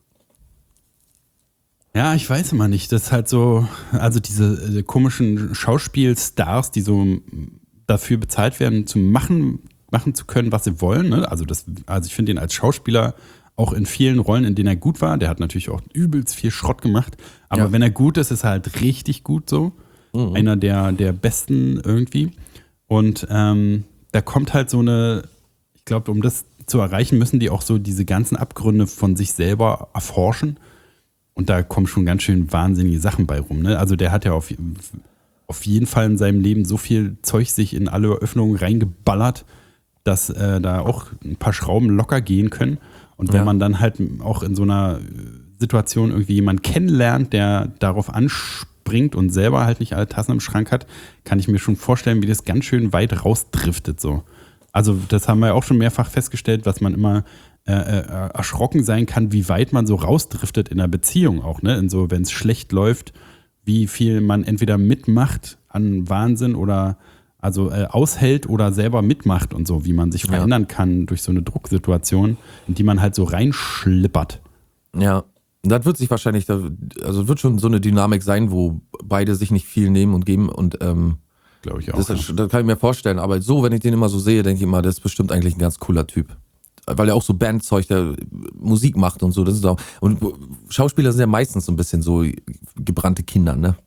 Ja, ich weiß immer nicht. Das ist halt so, also diese äh, komischen Schauspielstars, die so m, dafür bezahlt werden, zu machen, machen zu können, was sie wollen. Ne? Also, das, also ich finde ihn als Schauspieler auch in vielen Rollen, in denen er gut war. Der hat natürlich auch übelst viel Schrott gemacht. Aber Ja. wenn er gut ist, ist er halt richtig gut so. Mhm. Einer der, der besten irgendwie. Und ähm, da kommt halt so eine, ich glaube, um das zu erreichen, müssen die auch so diese ganzen Abgründe von sich selber erforschen. Und da kommen schon ganz schön wahnsinnige Sachen bei rum. Ne? Also der hat ja auf, auf jeden Fall in seinem Leben so viel Zeug sich in alle Öffnungen reingeballert, dass äh, da auch ein paar Schrauben locker gehen können. Und wenn Ja. man dann halt auch in so einer Situation irgendwie jemanden kennenlernt, der darauf anspringt und selber halt nicht alle Tassen im Schrank hat, kann ich mir schon vorstellen, wie das ganz schön weit rausdriftet. So. Also das haben wir ja auch schon mehrfach festgestellt, was man immer äh, äh, erschrocken sein kann, wie weit man so rausdriftet in einer Beziehung auch. Ne? In so, wenn es schlecht läuft, wie viel man entweder mitmacht an Wahnsinn oder also äh, aushält oder selber mitmacht und so, wie man sich Ja. verändern kann durch so eine Drucksituation, in die man halt so reinschlippert. Ja. Und das wird sich wahrscheinlich, da- also wird schon so eine Dynamik sein, wo beide sich nicht viel nehmen und geben und ähm, Glaube ich auch. das, ja. ist, das kann ich mir vorstellen. Aber so, wenn ich den immer so sehe, denke ich immer, das ist bestimmt eigentlich ein ganz cooler Typ. Weil er auch so Bandzeug, der Musik macht und so. Das ist auch, und Schauspieler sind ja meistens so ein bisschen so gebrannte Kinder, ne?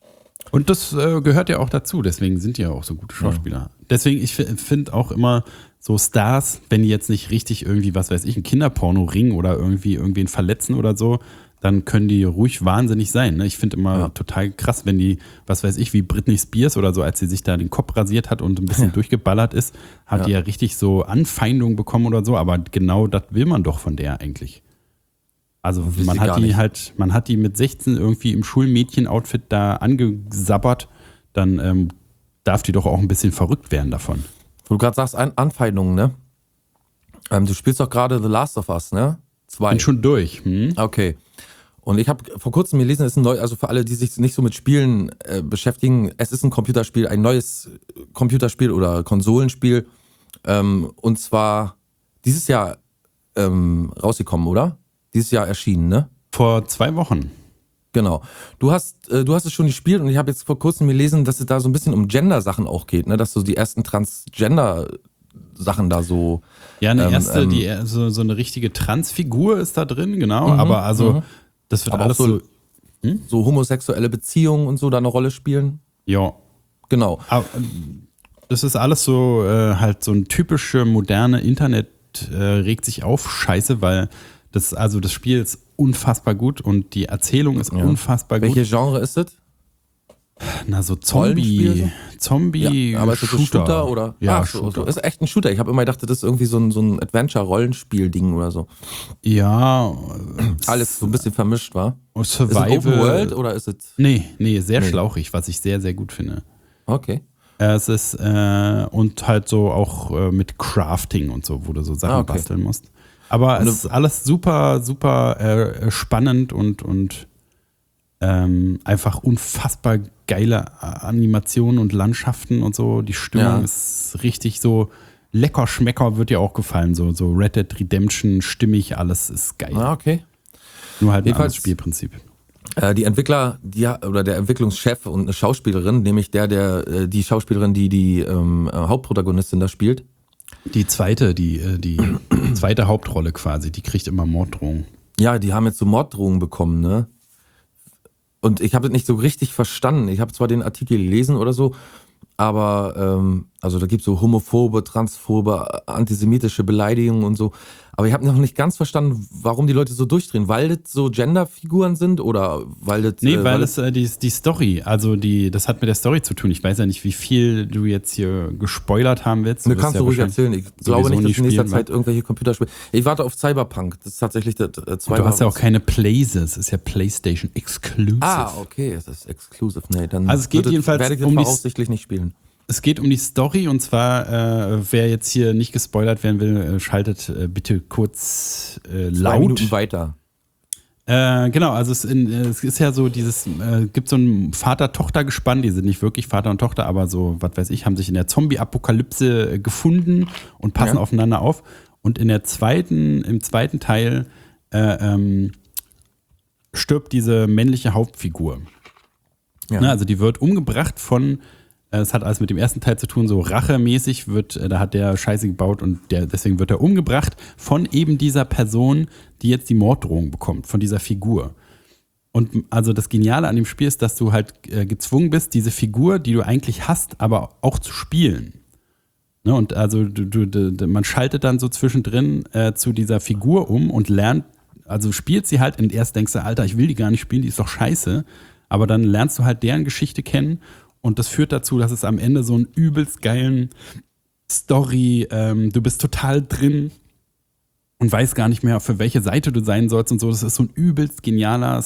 Und das äh, gehört ja auch dazu, deswegen sind die ja auch so gute Schauspieler. Deswegen, ich finde auch immer so Stars, wenn die jetzt nicht richtig irgendwie, was weiß ich, ein Kinderporno ringen oder irgendwie irgendwen verletzen oder so, dann können die ruhig wahnsinnig sein. Ne? Ich finde immer Ja. total krass, wenn die, was weiß ich, wie Britney Spears oder so, als sie sich da den Kopf rasiert hat und ein bisschen Ja. durchgeballert ist, hat Ja. die ja richtig so Anfeindungen bekommen oder so, aber genau das will man doch von der eigentlich. Also Will man sie hat gar die nicht. halt, man hat die mit sechzehn irgendwie im Schulmädchen-Outfit da angesabbert, dann ähm, darf die doch auch ein bisschen verrückt werden davon. Wo du gerade sagst, An Anfeindungen, ne? Ähm, du spielst doch gerade The Last of Us, ne? Zwei. Bin schon durch. Hm? Okay. Und ich habe vor kurzem gelesen, es ist ein neu, also für alle, die sich nicht so mit Spielen äh, beschäftigen, es ist ein Computerspiel, ein neues Computerspiel oder Konsolenspiel. Ähm, und zwar dieses Jahr ähm, rausgekommen, oder? Dieses Jahr erschienen, ne? Vor zwei Wochen. Genau. Du hast, äh, du hast es schon gespielt und ich habe jetzt vor kurzem gelesen, dass es da so ein bisschen um Gender-Sachen auch geht, ne? Dass so die ersten Transgender-Sachen da so. Ja, eine ähm, erste, ähm, die so, so eine richtige Transfigur ist da drin, genau. Mhm, aber also, mhm. das wird Aber auch alles so- so. Hm? so homosexuelle Beziehungen und so da eine Rolle spielen. Ja. Genau. Aber ähm, das ist alles so äh, halt so ein typische moderne Internet äh, regt sich auf Scheiße, weil das also das Spiel ist unfassbar gut und die Erzählung ist Ja. unfassbar Welche gut. Genre ist es? Na so Rollenspiel Zombie, so? Zombie Ja, aber ist es ein Shooter oder? Ja, Ach, so, Shooter. so. Ist echt ein Shooter. Ich habe immer gedacht, das ist irgendwie so ein, so ein Adventure-Rollenspiel-Ding oder so. Ja, Alles so ein bisschen vermischt, war. Ist es Survival. Open World oder ist es? Nee, nee, sehr Nee. schlauchig, was ich sehr, sehr gut finde. Okay. Es ist, äh, und halt so auch äh, mit Crafting und so, wo du so Sachen Ah, okay. basteln musst. Aber Und es ist alles super, super äh, spannend und, und ähm, einfach unfassbar geile Animationen und Landschaften und so. Die Stimmung Ja. ist richtig so lecker Schmecker, wird dir auch gefallen. So, so Red Dead Redemption, stimmig, alles ist geil. Ah, okay. Nur halt ein Jedenfalls- anderes Spielprinzip. Äh, die Entwickler, die, oder der Entwicklungschef und eine Schauspielerin, nämlich der, der, äh, die Schauspielerin, die die ähm, äh, Hauptprotagonistin da spielt. Die zweite, die, äh, die zweite Hauptrolle quasi, die kriegt immer Morddrohungen. Ja, die haben jetzt so Morddrohungen bekommen, ne? Und ich habe das nicht so richtig verstanden. Ich habe zwar den Artikel gelesen oder so, aber ähm, also da gibt es so homophobe, transphobe, antisemitische Beleidigungen und so. Aber ich habe noch nicht ganz verstanden, warum die Leute so durchdrehen. Weil das so Genderfiguren sind oder weil das... Nee, äh, weil das es äh, die, die Story, also die, das hat mit der Story zu tun. Ich weiß ja nicht, wie viel du jetzt hier gespoilert haben willst. Ne, wirst kannst ja du ruhig wahrscheinlich erzählen. Ich glaube sowieso nicht, dass nie in nächster spielen, Zeit irgendwelche Computerspiele... Ich warte auf Cyberpunk. Das ist tatsächlich das äh, zweite... Du hast ja auch keine Plays, es ist ja PlayStation Exclusive. Ah, okay, es ist exclusive. Nee, dann Also es geht wird es- jedenfalls werde ich das um die- voraussichtlich nicht spielen. Es geht um die Story und zwar, äh, wer jetzt hier nicht gespoilert werden will, äh, schaltet äh, bitte kurz äh, Zwei laut. Minuten weiter. Äh, genau, also es, in, äh, es ist ja so dieses, äh, gibt so ein Vater-Tochter-Gespann, die sind nicht wirklich Vater und Tochter, aber so, was weiß ich, haben sich in der Zombie-Apokalypse äh, gefunden und passen Ja. aufeinander auf. Und in der zweiten, im zweiten Teil äh, ähm, stirbt diese männliche Hauptfigur. Ja. Ne, also die wird umgebracht von, äh, es hat alles mit dem ersten Teil zu tun, so rachemäßig wird, äh, da hat der Scheiße gebaut und der, deswegen wird er umgebracht von eben dieser Person, die jetzt die Morddrohung bekommt, von dieser Figur. Und m- also das Geniale an dem Spiel ist, dass du halt äh, gezwungen bist, diese Figur, die du eigentlich hast, aber auch zu spielen. Ne, und also du, du, du, man schaltet dann so zwischendrin äh, zu dieser Figur um und lernt, also spielt sie halt und erst denkst du, Alter, ich will die gar nicht spielen, die ist doch scheiße. Aber dann lernst du halt deren Geschichte kennen und das führt dazu, dass es am Ende so einen übelst geilen Story, ähm, du bist total drin und weißt gar nicht mehr, für welche Seite du sein sollst und so. Das ist so ein übelst genialer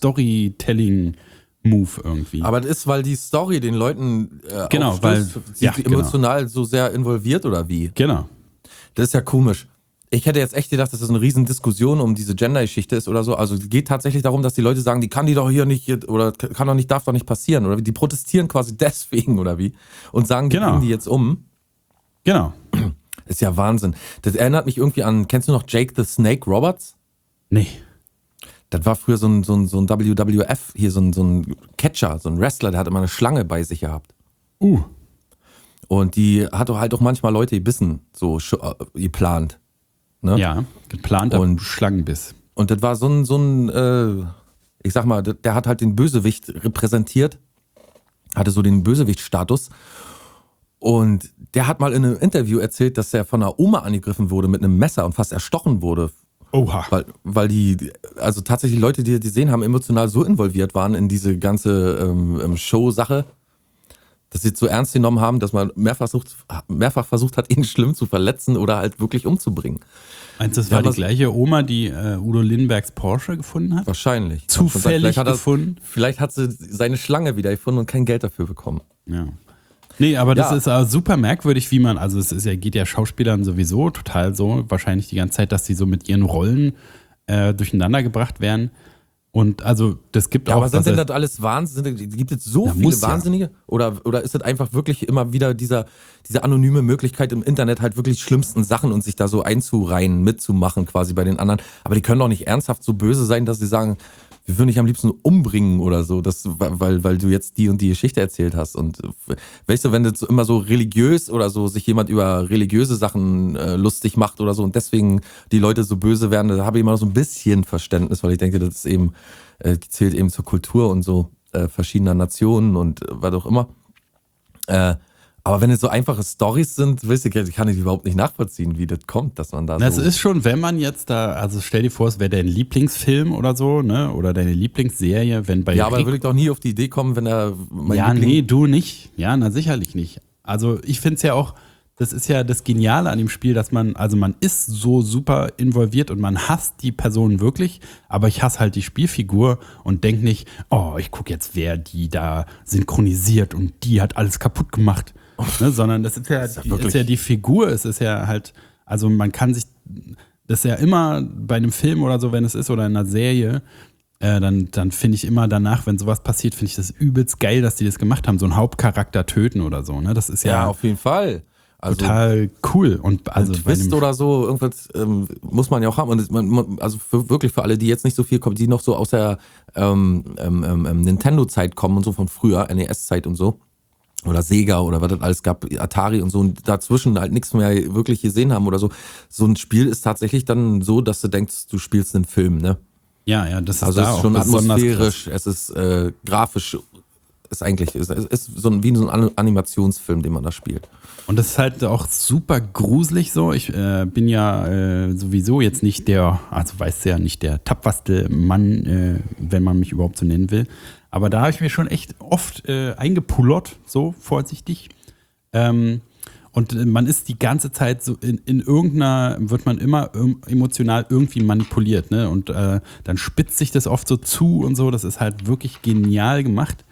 Storytelling-Move irgendwie. Aber das ist, weil die Story den Leuten äh, Genau, aufstößt, weil- sie ja, genau. emotional so sehr involviert oder wie? Genau. Das ist ja komisch. Ich hätte jetzt echt gedacht, dass das eine riesen Diskussion um diese Gender-Geschichte ist oder so. Also es geht tatsächlich darum, dass die Leute sagen, die kann die doch hier nicht oder kann doch nicht, darf doch nicht passieren oder wie. Die protestieren quasi deswegen oder wie und sagen, die Genau. bringen die jetzt um. Genau. Das ist ja Wahnsinn. Das erinnert mich irgendwie an, kennst du noch Jake the Snake Roberts? Nee. Das war früher so ein, so ein, so ein W W F, hier so ein, so ein Catcher, so ein Wrestler, der hat immer eine Schlange bei sich gehabt. Uh. Und die hat doch halt auch manchmal Leute gebissen, so sch- äh, geplant. Ne? Ja, geplanter Und- Schlangenbiss. Und das war so ein, so ein äh, ich sag mal, der hat halt den Bösewicht repräsentiert, hatte so den Bösewicht-Status. Und der hat mal in einem Interview erzählt, dass er von einer Oma angegriffen wurde mit einem Messer und fast erstochen wurde. Oha. Weil, weil die, also tatsächlich Leute, die die sehen haben, emotional so involviert waren in diese ganze ähm, ähm, Show-Sache, dass sie es so ernst genommen haben, dass man mehrfach versucht, mehrfach versucht hat, ihn schlimm zu verletzen oder halt wirklich umzubringen. Meinst du, das Ja, war die was- gleiche Oma, die äh, Udo Lindenbergs Porsche gefunden hat? Wahrscheinlich. Zufällig vielleicht hat er, gefunden? Vielleicht hat sie seine Schlange wieder gefunden und kein Geld dafür bekommen. Ja. Nee, aber das Ja. ist äh, super merkwürdig, wie man, also es ist ja, geht ja Schauspielern sowieso total so, wahrscheinlich die ganze Zeit, dass die so mit ihren Rollen äh, durcheinander gebracht werden. Und also das gibt Ja, auch. aber sind was denn er- das alles Wahnsinnige? Gibt es so Na, viele muss ja. Wahnsinnige? Oder, oder ist das einfach wirklich immer wieder dieser, diese anonyme Möglichkeit im Internet halt wirklich schlimmsten Sachen und sich da so einzureihen, mitzumachen quasi bei den anderen? Aber die können doch nicht ernsthaft so böse sein, dass sie sagen, wir würden dich am liebsten umbringen oder so, das, weil, weil du jetzt die und die Geschichte erzählt hast. Und weißt du, wenn das immer so religiös oder so sich jemand über religiöse Sachen äh, lustig macht oder so und deswegen die Leute so böse werden, da habe ich immer noch so ein bisschen Verständnis, weil ich denke, das ist eben, äh, zählt eben zur Kultur und so äh, verschiedener Nationen und äh, was auch immer. Äh, Aber wenn es so einfache Storys sind, weißt du, kann ich überhaupt nicht nachvollziehen, wie das kommt, dass man da Das so... ist schon, wenn man jetzt da, also stell dir vor, es wäre dein Lieblingsfilm oder so, ne? Oder deine Lieblingsserie, wenn bei Ja, aber da Rick- würde ich doch nie auf die Idee kommen, wenn er... mein Ja, Liebling- nee, du nicht. Ja, na sicherlich nicht. Also ich finde es ja auch, das ist ja das Geniale an dem Spiel, dass man, also man ist so super involviert und man hasst die Person wirklich, aber ich hasse halt die Spielfigur und denke nicht, oh, ich gucke jetzt, wer die da synchronisiert und die hat alles kaputt gemacht. Ne, sondern das ist ja, ist ja die, wirklich- ist ja die Figur, es ist ja halt, also man kann sich, das ist ja immer bei einem Film oder so, wenn es ist, oder in einer Serie, äh, dann, dann finde ich immer danach, wenn sowas passiert, finde ich das übelst geil, dass die das gemacht haben, so einen Hauptcharakter töten oder so, ne? Das ist ja, Ja, auf jeden Fall. Also total cool. Und also ein bei Twist dem- oder so, irgendwas ähm, muss man ja auch haben. Und es- man, man, also für, wirklich für alle, die jetzt nicht so viel kommen, die noch so aus der ähm, ähm, ähm, Nintendo-Zeit kommen und so von früher, N E S-Zeit und so. Oder Sega oder was das alles gab, Atari und so, und dazwischen halt nichts mehr wirklich gesehen haben oder so. So ein Spiel ist tatsächlich dann so, dass du denkst, du spielst einen Film, ne? ja, ja, das ist Also da es ist auch schon besonders atmosphärisch, es ist äh, grafisch, ist eigentlich, ist, ist so ein, wie so ein Animationsfilm, den man da spielt. Und das ist halt auch super gruselig so. Ich äh, bin ja äh, sowieso jetzt nicht der, also weißt du ja, nicht der tapferste Mann, äh, wenn man mich überhaupt so nennen will. Aber da habe ich mir schon echt oft äh, eingepullert, so vorsichtig. Ähm, und äh, man ist die ganze Zeit so in, in irgendeiner, wird man immer ähm, emotional irgendwie manipuliert, ne? Und äh, dann spitzt sich das oft so zu und so. Das ist halt wirklich genial gemacht.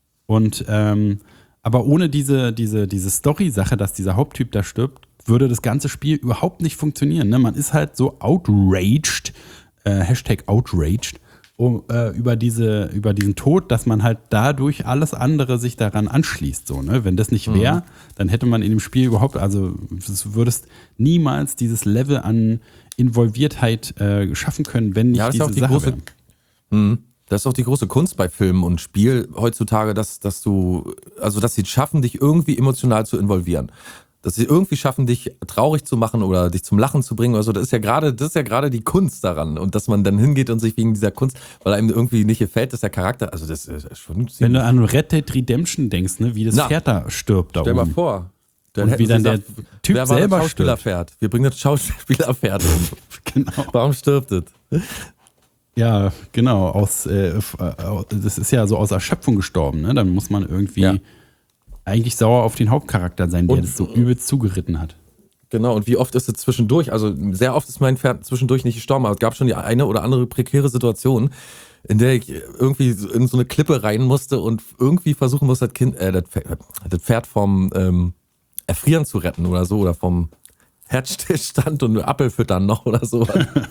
Und ähm, aber ohne diese, diese, diese Story-Sache, dass dieser Haupttyp da stirbt, würde das ganze Spiel überhaupt nicht funktionieren. Ne? Man ist halt so outraged, äh, Hashtag outraged, um, äh, über, diese, über diesen Tod, dass man halt dadurch alles andere sich daran anschließt. So, ne? Wenn das nicht wäre, mhm. dann hätte man in dem Spiel überhaupt, also du würdest niemals dieses Level an Involviertheit äh, schaffen können, wenn nicht Ja, das ist diese auch die Sache große, wäre. Mhm. Das ist auch die große Kunst bei Film und Spiel heutzutage, dass, dass du, also dass sie es schaffen, dich irgendwie emotional zu involvieren. Dass sie irgendwie schaffen, dich traurig zu machen oder dich zum Lachen zu bringen oder so. Das ist ja gerade, das ist ja gerade die Kunst daran. Und dass man dann hingeht und sich wegen dieser Kunst, weil einem irgendwie nicht gefällt, dass der Charakter, also das ist schon ziemlich. Wenn du an Red Dead Redemption denkst, ne, wie das Na, Pferd da stirbt da Stell oben. mal vor. Dann Und hätten wie sie dann der gesagt, Typ wer war selber das Schauspielerpferd? Wir bringen das Schauspielerpferd um. Genau. Warum stirbt es? Ja, genau. Aus, äh, f- äh, das ist ja so aus Erschöpfung gestorben. Ne? Dann muss man irgendwie Ja. eigentlich sauer auf den Hauptcharakter sein, der Und- das so übelst zugeritten hat. Genau, und wie oft ist es zwischendurch, also sehr oft ist mein Pferd zwischendurch nicht gestorben, aber es gab schon die eine oder andere prekäre Situation, in der ich irgendwie in so eine Klippe rein musste und irgendwie versuchen musste, das Kind, äh, das Pferd, das Pferd vom ähm, Erfrieren zu retten oder so, oder vom Herzstillstand und Apfel füttern noch oder so.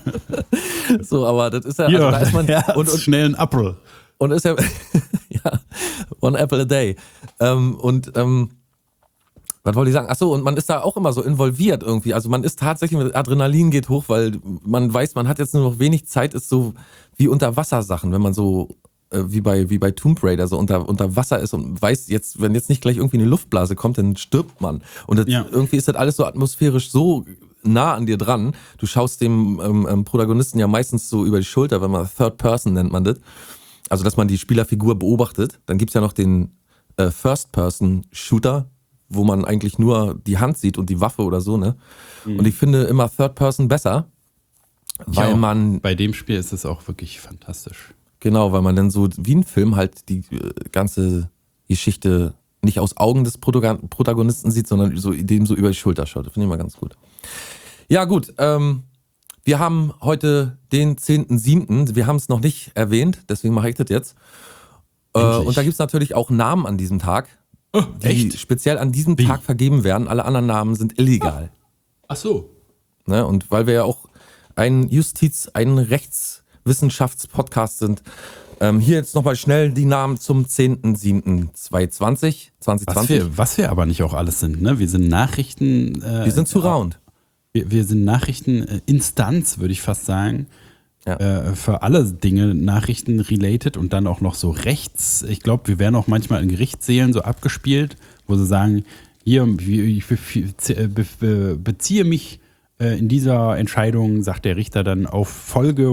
So, aber das ist ja, also da ist man, ja, und, und, schnell ein Apfel. und ist ja, ja, one apple a day. Ähm, und, ähm, was wollte ich sagen? Achso, und man ist da auch immer so involviert irgendwie. Also man ist tatsächlich, mit Adrenalin geht hoch, weil man weiß, man hat jetzt nur noch wenig Zeit, ist so wie Unterwassersachen, wenn man so, äh, wie bei wie bei Tomb Raider, so unter, unter Wasser ist und weiß jetzt, wenn jetzt nicht gleich irgendwie eine Luftblase kommt, dann stirbt man. Und das, Ja. irgendwie ist das alles so atmosphärisch so nah an dir dran. Du schaust dem ähm, ähm, Protagonisten ja meistens so über die Schulter, wenn man Third Person nennt man das. Also dass man die Spielerfigur beobachtet. Dann gibt's ja noch den äh, First Person Shooter, wo man eigentlich nur die Hand sieht und die Waffe oder so, ne? Mhm. Und ich finde immer Third Person besser, weil Ja, man, bei dem Spiel ist es auch wirklich fantastisch. genau, weil man dann so wie ein Film halt die äh, ganze Geschichte nicht aus Augen des Protagon- Protagonisten sieht, sondern so dem so über die Schulter schaut. Das finde ich mal ganz gut. Ja gut, ähm, wir haben heute den zehnten siebten Wir haben es noch nicht erwähnt, deswegen mache ich das jetzt. Äh, Endlich. und da gibt es natürlich auch Namen an diesem Tag, Oh, die speziell an diesem Wie? Tag vergeben werden. Alle anderen Namen sind illegal. Ach so. Ne? Und weil wir ja auch ein Justiz-, ein Rechtswissenschaftspodcast sind, ähm, hier jetzt nochmal schnell die Namen zum zehnten siebten zweitausendzwanzig. Was wir, was wir aber nicht auch alles sind, ne? Wir sind Nachrichten. Äh, Wir sind zu round. Wir, wir sind Nachrichteninstanz, würde ich fast sagen. Ja. Äh, für alle Dinge Nachrichten related und dann auch noch so rechts. Ich glaube, wir werden auch manchmal in Gerichtssälen so abgespielt, wo sie sagen, hier, ich beziehe mich in dieser Entscheidung, sagt der Richter dann, auf Folge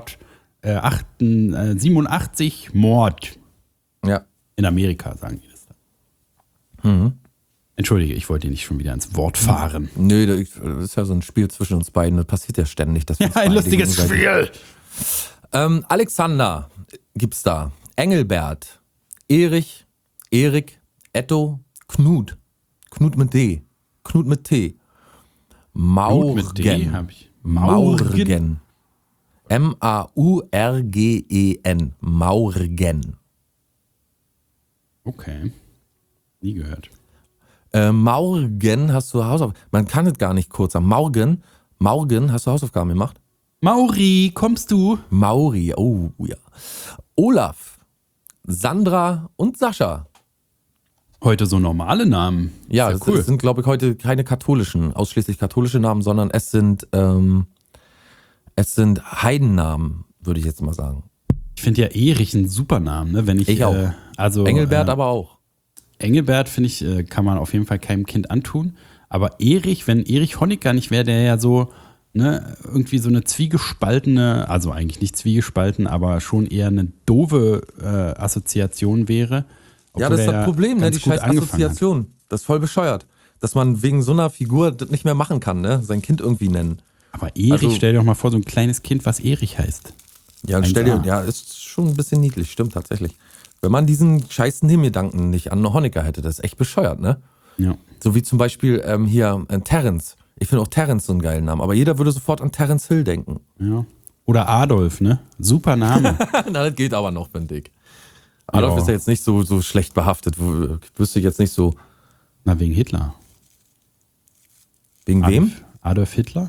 hundertsiebenundachtzig Mord. Ja. In Amerika sagen die das dann. Mhm. Entschuldige, ich wollte dir nicht schon wieder ins Wort fahren. Nö, das ist ja so ein Spiel zwischen uns beiden. Das passiert ja ständig. Dass wir uns Ja, ein beide lustiges gegenseitig- Spiel. Ähm, Alexander gibt's da. Engelbert. Erich. Erik. Etto. Knut. Knut mit D. Knut mit T. Maurgen. Knut mit D hab ich. Maurgen. M A U R G E N. Maurgen. Okay. Nie gehört. Äh, Maurgen, hast du Hausaufgaben? Man kann es gar nicht kurz sagen. Maurgen. Maurgen, hast du Hausaufgaben gemacht? Mauri, kommst du? Mauri, oh ja. Olaf, Sandra und Sascha. Heute so normale Namen. Ja, Ist es, cool. es sind, glaube ich, heute keine katholischen, ausschließlich katholische Namen, sondern es sind, ähm, es sind Heidennamen, würde ich jetzt mal sagen. Ich finde ja Erich einen super Namen, ne? Wenn ich, Ich auch. Äh, also, Engelbert äh, aber auch. Engelbert, finde ich, äh, kann man auf jeden Fall keinem Kind antun. Aber Erich, wenn Erich Honecker nicht wäre, der ja so, ne, irgendwie so eine zwiegespaltene, also eigentlich nicht zwiegespalten, aber schon eher eine doofe äh, Assoziation wäre. Ja, das ist er das Problem, ne? ganz Die gut scheiß angefangen hat. Assoziation. Das ist voll bescheuert. Dass man wegen so einer Figur das nicht mehr machen kann, ne? Sein Kind irgendwie nennen. Aber Erich, Also- stell dir doch mal vor, so ein kleines Kind, was Erich heißt. Ja, und eins stell dir, A. ja, ist schon ein bisschen niedlich, stimmt tatsächlich. Wenn man diesen scheiß Nebengedanken nicht an Honecker hätte, das ist echt bescheuert, ne? Ja. So wie zum Beispiel ähm, hier äh, Terence. Ich finde auch Terence so einen geilen Namen, aber jeder würde sofort an Terence Hill denken. ja. Oder Adolf, ne? Super Name. Na, das geht aber noch, finde ich. Adolf Ja. ist ja jetzt nicht so, so schlecht behaftet. Wo- Wüsste ich jetzt nicht so. Na, wegen Hitler. Wegen wem? Adolf, Adolf Hitler?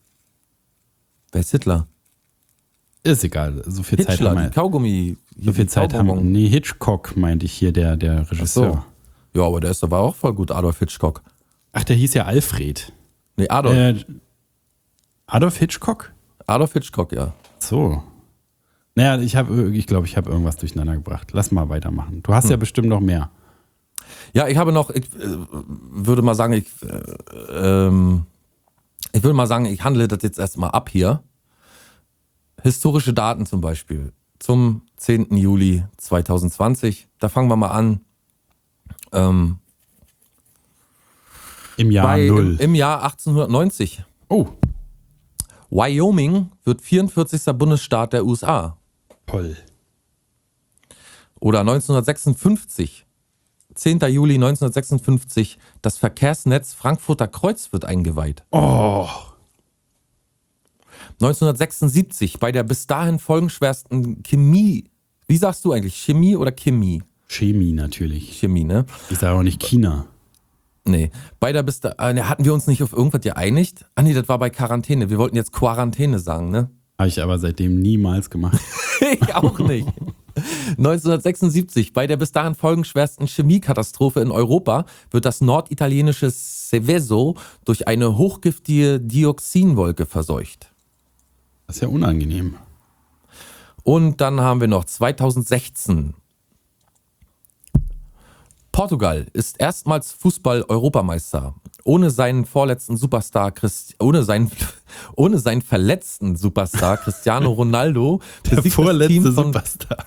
Wer ist Hitler? Ist egal, so viel Zeit Hitler, haben die wir. Kaugummi. So viel Zeit haben wir. Nee, Hitchcock meinte ich hier, der, der Ach Regisseur. so. Ja, aber der ist aber auch voll gut, Adolf Hitchcock. Ach, der hieß ja Alfred. Nee, Adolf. Äh, Adolf Hitchcock? Adolf Hitchcock, ja. So. Naja, ich habe, ich glaube, ich habe irgendwas durcheinander gebracht. Lass mal weitermachen. Du hast ja bestimmt noch mehr. Ja, ich habe noch, ich äh, würde mal sagen, ich, äh, ähm, ich würde mal sagen, ich handle das jetzt erstmal ab hier. Historische Daten zum Beispiel zum zehnten Juli zweitausendzwanzig. Da fangen wir mal an. Ähm, Im Jahr bei, Null. im, Im Jahr achtzehnhundertneunzig. Oh, Wyoming wird vierundvierzigster Bundesstaat der U S A. toll. Oder neunzehnhundertsechsundfünfzig. zehnten Juli neunzehnhundertsechsundfünfzig. Das Verkehrsnetz Frankfurter Kreuz wird eingeweiht. Oh, neunzehnhundertsechsundsiebzig. Bei der bis dahin folgenschwersten Chemie. Wie sagst du eigentlich? Chemie oder Chemie? Chemie natürlich. Chemie, ne? Ich sage auch nicht China. Nee. Bei der bis da, äh, hatten wir uns nicht auf irgendwas geeinigt? Ah nee, das war bei Quarantäne. Wir wollten jetzt Quarantäne sagen, ne? Habe ich aber seitdem niemals gemacht. Ich auch nicht. neunzehnhundertsechsundsiebzig. Bei der bis dahin folgenschwersten Chemiekatastrophe in Europa wird das norditalienische Seveso durch eine hochgiftige Dioxinwolke verseucht. Das ist ja unangenehm. Und dann haben wir noch zweitausendsechzehn. Portugal ist erstmals Fußball-Europameister. Ohne seinen vorletzten Superstar, Christ, ohne seinen, ohne seinen verletzten Superstar Cristiano Ronaldo Der besiegt das vorletzte Team von, Superstar.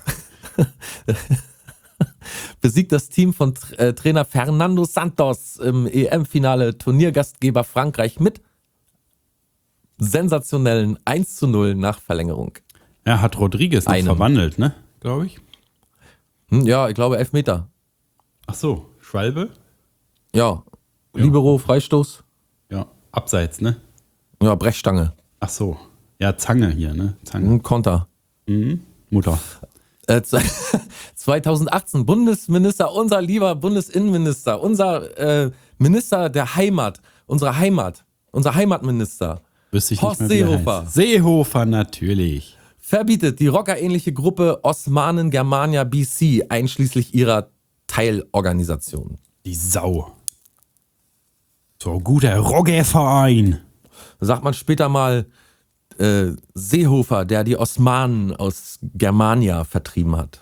besiegt das Team von äh, Trainer Fernando Santos im E M-Finale Turniergastgeber Frankreich mit sensationellen eins zu null nach Verlängerung. Er hat Rodriguez noch Einem. verwandelt, ne? Glaube ich. Hm, ja, ich glaube Elfmeter. Ach so, Schwalbe? Ja, Libero, Freistoß. Ja, abseits, ne? Ja, Brechstange. Ach so. Ja, Zange hier, ne? Zange. Hm, Konter. Mhm. Mutter. Äh, zweitausendachtzehn, Bundesminister, unser lieber Bundesinnenminister, unser äh, Minister der Heimat, unsere Heimat, unser Heimatminister, Wüsste ich Horst nicht mehr, wie er Seehofer. heißt. Seehofer, natürlich. verbietet die rockerähnliche Gruppe Osmanen Germania B C, einschließlich ihrer Teilorganisation. Die Sau. So guter Rogge-Verein. Sagt man später mal, äh, Seehofer, der die Osmanen aus Germania vertrieben hat.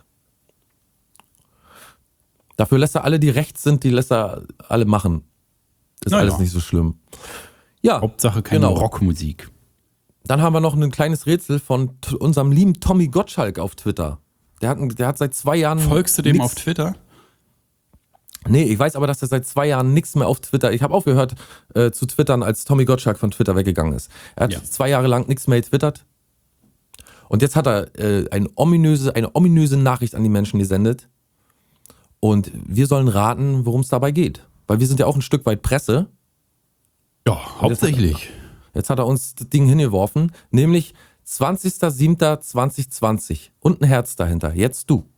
Dafür lässt er alle, die rechts sind, die lässt er alle machen. Ist Na alles ja. nicht so schlimm. Ja, Hauptsache keine genau. Rockmusik. Dann haben wir noch ein kleines Rätsel von t- unserem lieben Tommy Gottschalk auf Twitter. Der hat, der hat seit zwei Jahren. Folgst du dem nix, auf Twitter? Nee, ich weiß aber, dass er seit zwei Jahren nichts mehr auf Twitter. Ich habe aufgehört äh, zu twittern, als Tommy Gottschalk von Twitter weggegangen ist. Er hat Ja. zwei Jahre lang nichts mehr getwittert. Und jetzt hat er äh, eine, ominöse, eine ominöse Nachricht an die Menschen gesendet. Und wir sollen raten, worum es dabei geht. Weil wir sind ja auch ein Stück weit Presse. Ja, hauptsächlich. Jetzt hat er uns das Ding hingeworfen, nämlich zwanzigster siebter zweitausendzwanzig und ein Herz dahinter. Jetzt du.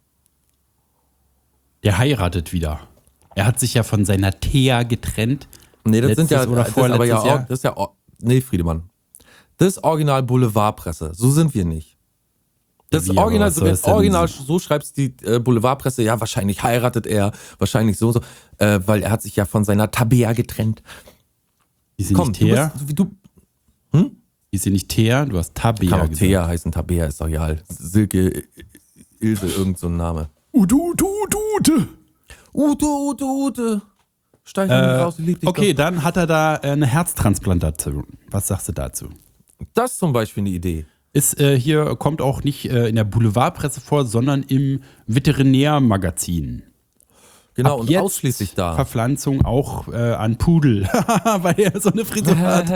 Der heiratet wieder. Er hat sich ja von seiner Thea getrennt. Nee, das sind Letztes ja, oder das ist aber ja, vorletztes Jahr? das ist ja, nee, Friedemann. Das ist Original Boulevardpresse. So sind wir nicht. Das Wie, ist aber Original, was so, soll wenn das denn Original, sein? so schreibst die äh, Boulevardpresse, ja, wahrscheinlich heiratet er, wahrscheinlich so und so, äh, weil er hat sich ja von seiner Tabea getrennt. Ist sie Komm, nicht du Thea? bist, wie du, Ist sie nicht Thea? Du hast Tabea kann auch gesagt. Thea heißen, Tabea ist doch egal. Silke, Ilse, irgend so ein Name. Udu, du, du, Ute, Ute, Ute. Steig äh, raus, ich lieb dich Okay, doch. dann hat er da äh, eine Herztransplantation. Was sagst du dazu? Das ist zum Beispiel eine Idee. Ist äh, hier, kommt auch nicht äh, in der Boulevardpresse vor, sondern im Veterinärmagazin. Genau, Ab und jetzt ausschließlich da. Verpflanzung auch äh, an Pudel, weil er so eine Frisur hat.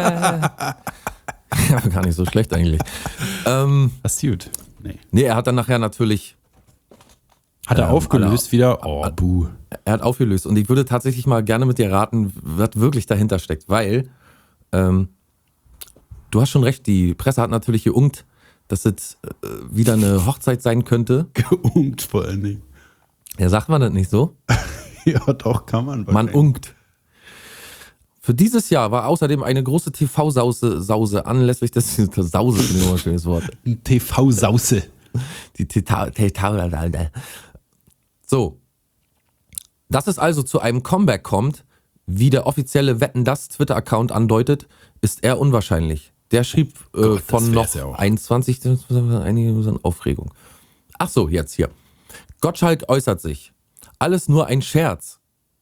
Ja, gar nicht so schlecht eigentlich. ähm, Das ist gut. Nee. nee, er hat dann nachher natürlich, Hat er Ähm, aufgelöst alle- wieder? Oh, buh. er hat aufgelöst. Und ich würde tatsächlich mal gerne mit dir raten, was wirklich dahinter steckt. Weil, ähm, du hast schon recht, die Presse hat natürlich geunkt, dass es äh, wieder eine Hochzeit sein könnte. Geunkt vor allen Dingen. Ja, sagt man das nicht so? Ja, doch, kann man. Man unkt. Für dieses Jahr war außerdem eine große T V-Sause Sause anlässlich des Sause, finde ich immer ein schönes Wort. Ein T V-Sause. Die T V. So. Dass es also zu einem Comeback kommt, wie der offizielle Wetten das Twitter-Account andeutet, ist eher unwahrscheinlich. Der schrieb äh, Gott, das von wär's noch ja auch. einundzwanzig. Einige Aufregung. Ach so, jetzt hier. Gottschalk äußert sich. Alles nur ein Scherz.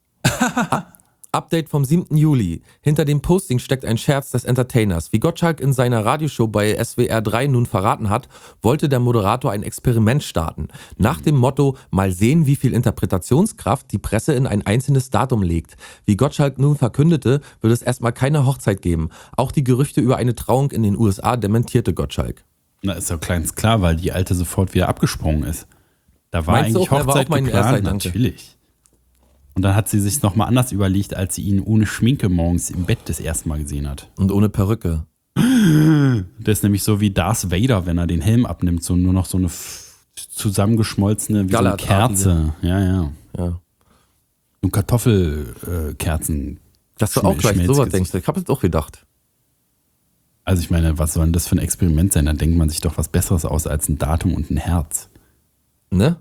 Update vom siebten Juli. Hinter dem Posting steckt ein Scherz des Entertainers. Wie Gottschalk in seiner Radioshow bei S W R drei nun verraten hat, wollte der Moderator ein Experiment starten. Nach dem Motto, mal sehen, wie viel Interpretationskraft die Presse in ein einzelnes Datum legt. Wie Gottschalk nun verkündete, wird es erstmal keine Hochzeit geben. Auch die Gerüchte über eine Trauung in den U S A dementierte Gottschalk. Na, ist doch kleins klar, weil die Alte sofort wieder abgesprungen ist. Da war Meinst du eigentlich auch, er war Hochzeit auch mein erster geplant, Gedanke? natürlich. Und dann hat sie sich nochmal anders überlegt, als sie ihn ohne Schminke morgens im Bett das erste Mal gesehen hat. Und ohne Perücke. Das ist nämlich so wie Darth Vader, wenn er den Helm abnimmt, so nur noch so eine f- zusammengeschmolzene wie so eine Gallertartige. Kerze. Ja, ja. Ja. So Kartoffelkerzen. Dass du auch gleich Schmelzgesicht. sowas denkst. Ich habe jetzt auch gedacht. Also ich meine, was soll denn das für ein Experiment sein? Da denkt man sich doch was Besseres aus als ein Datum und ein Herz. Ne?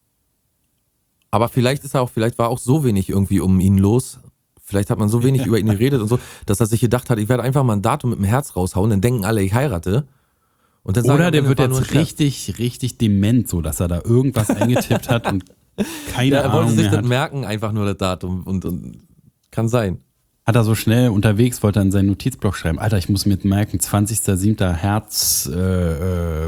Aber vielleicht ist er auch, vielleicht war auch so wenig irgendwie um ihn los. Vielleicht hat man so wenig über ihn geredet und so, dass er sich gedacht hat, ich werde einfach mal ein Datum mit dem Herz raushauen, dann denken alle, ich heirate. Und dann sagen Oder am der Ende, wird war nur ein jetzt Scherz. richtig, richtig dement, so dass er da irgendwas eingetippt hat und keine Ja, er wollte Ahnung sich mehr das hat. merken, einfach nur das Datum. Und, und kann sein. Hat er so schnell unterwegs, wollte er in seinen Notizblock schreiben, Alter, ich muss mir merken, zwanzigster siebter Herz, äh, äh,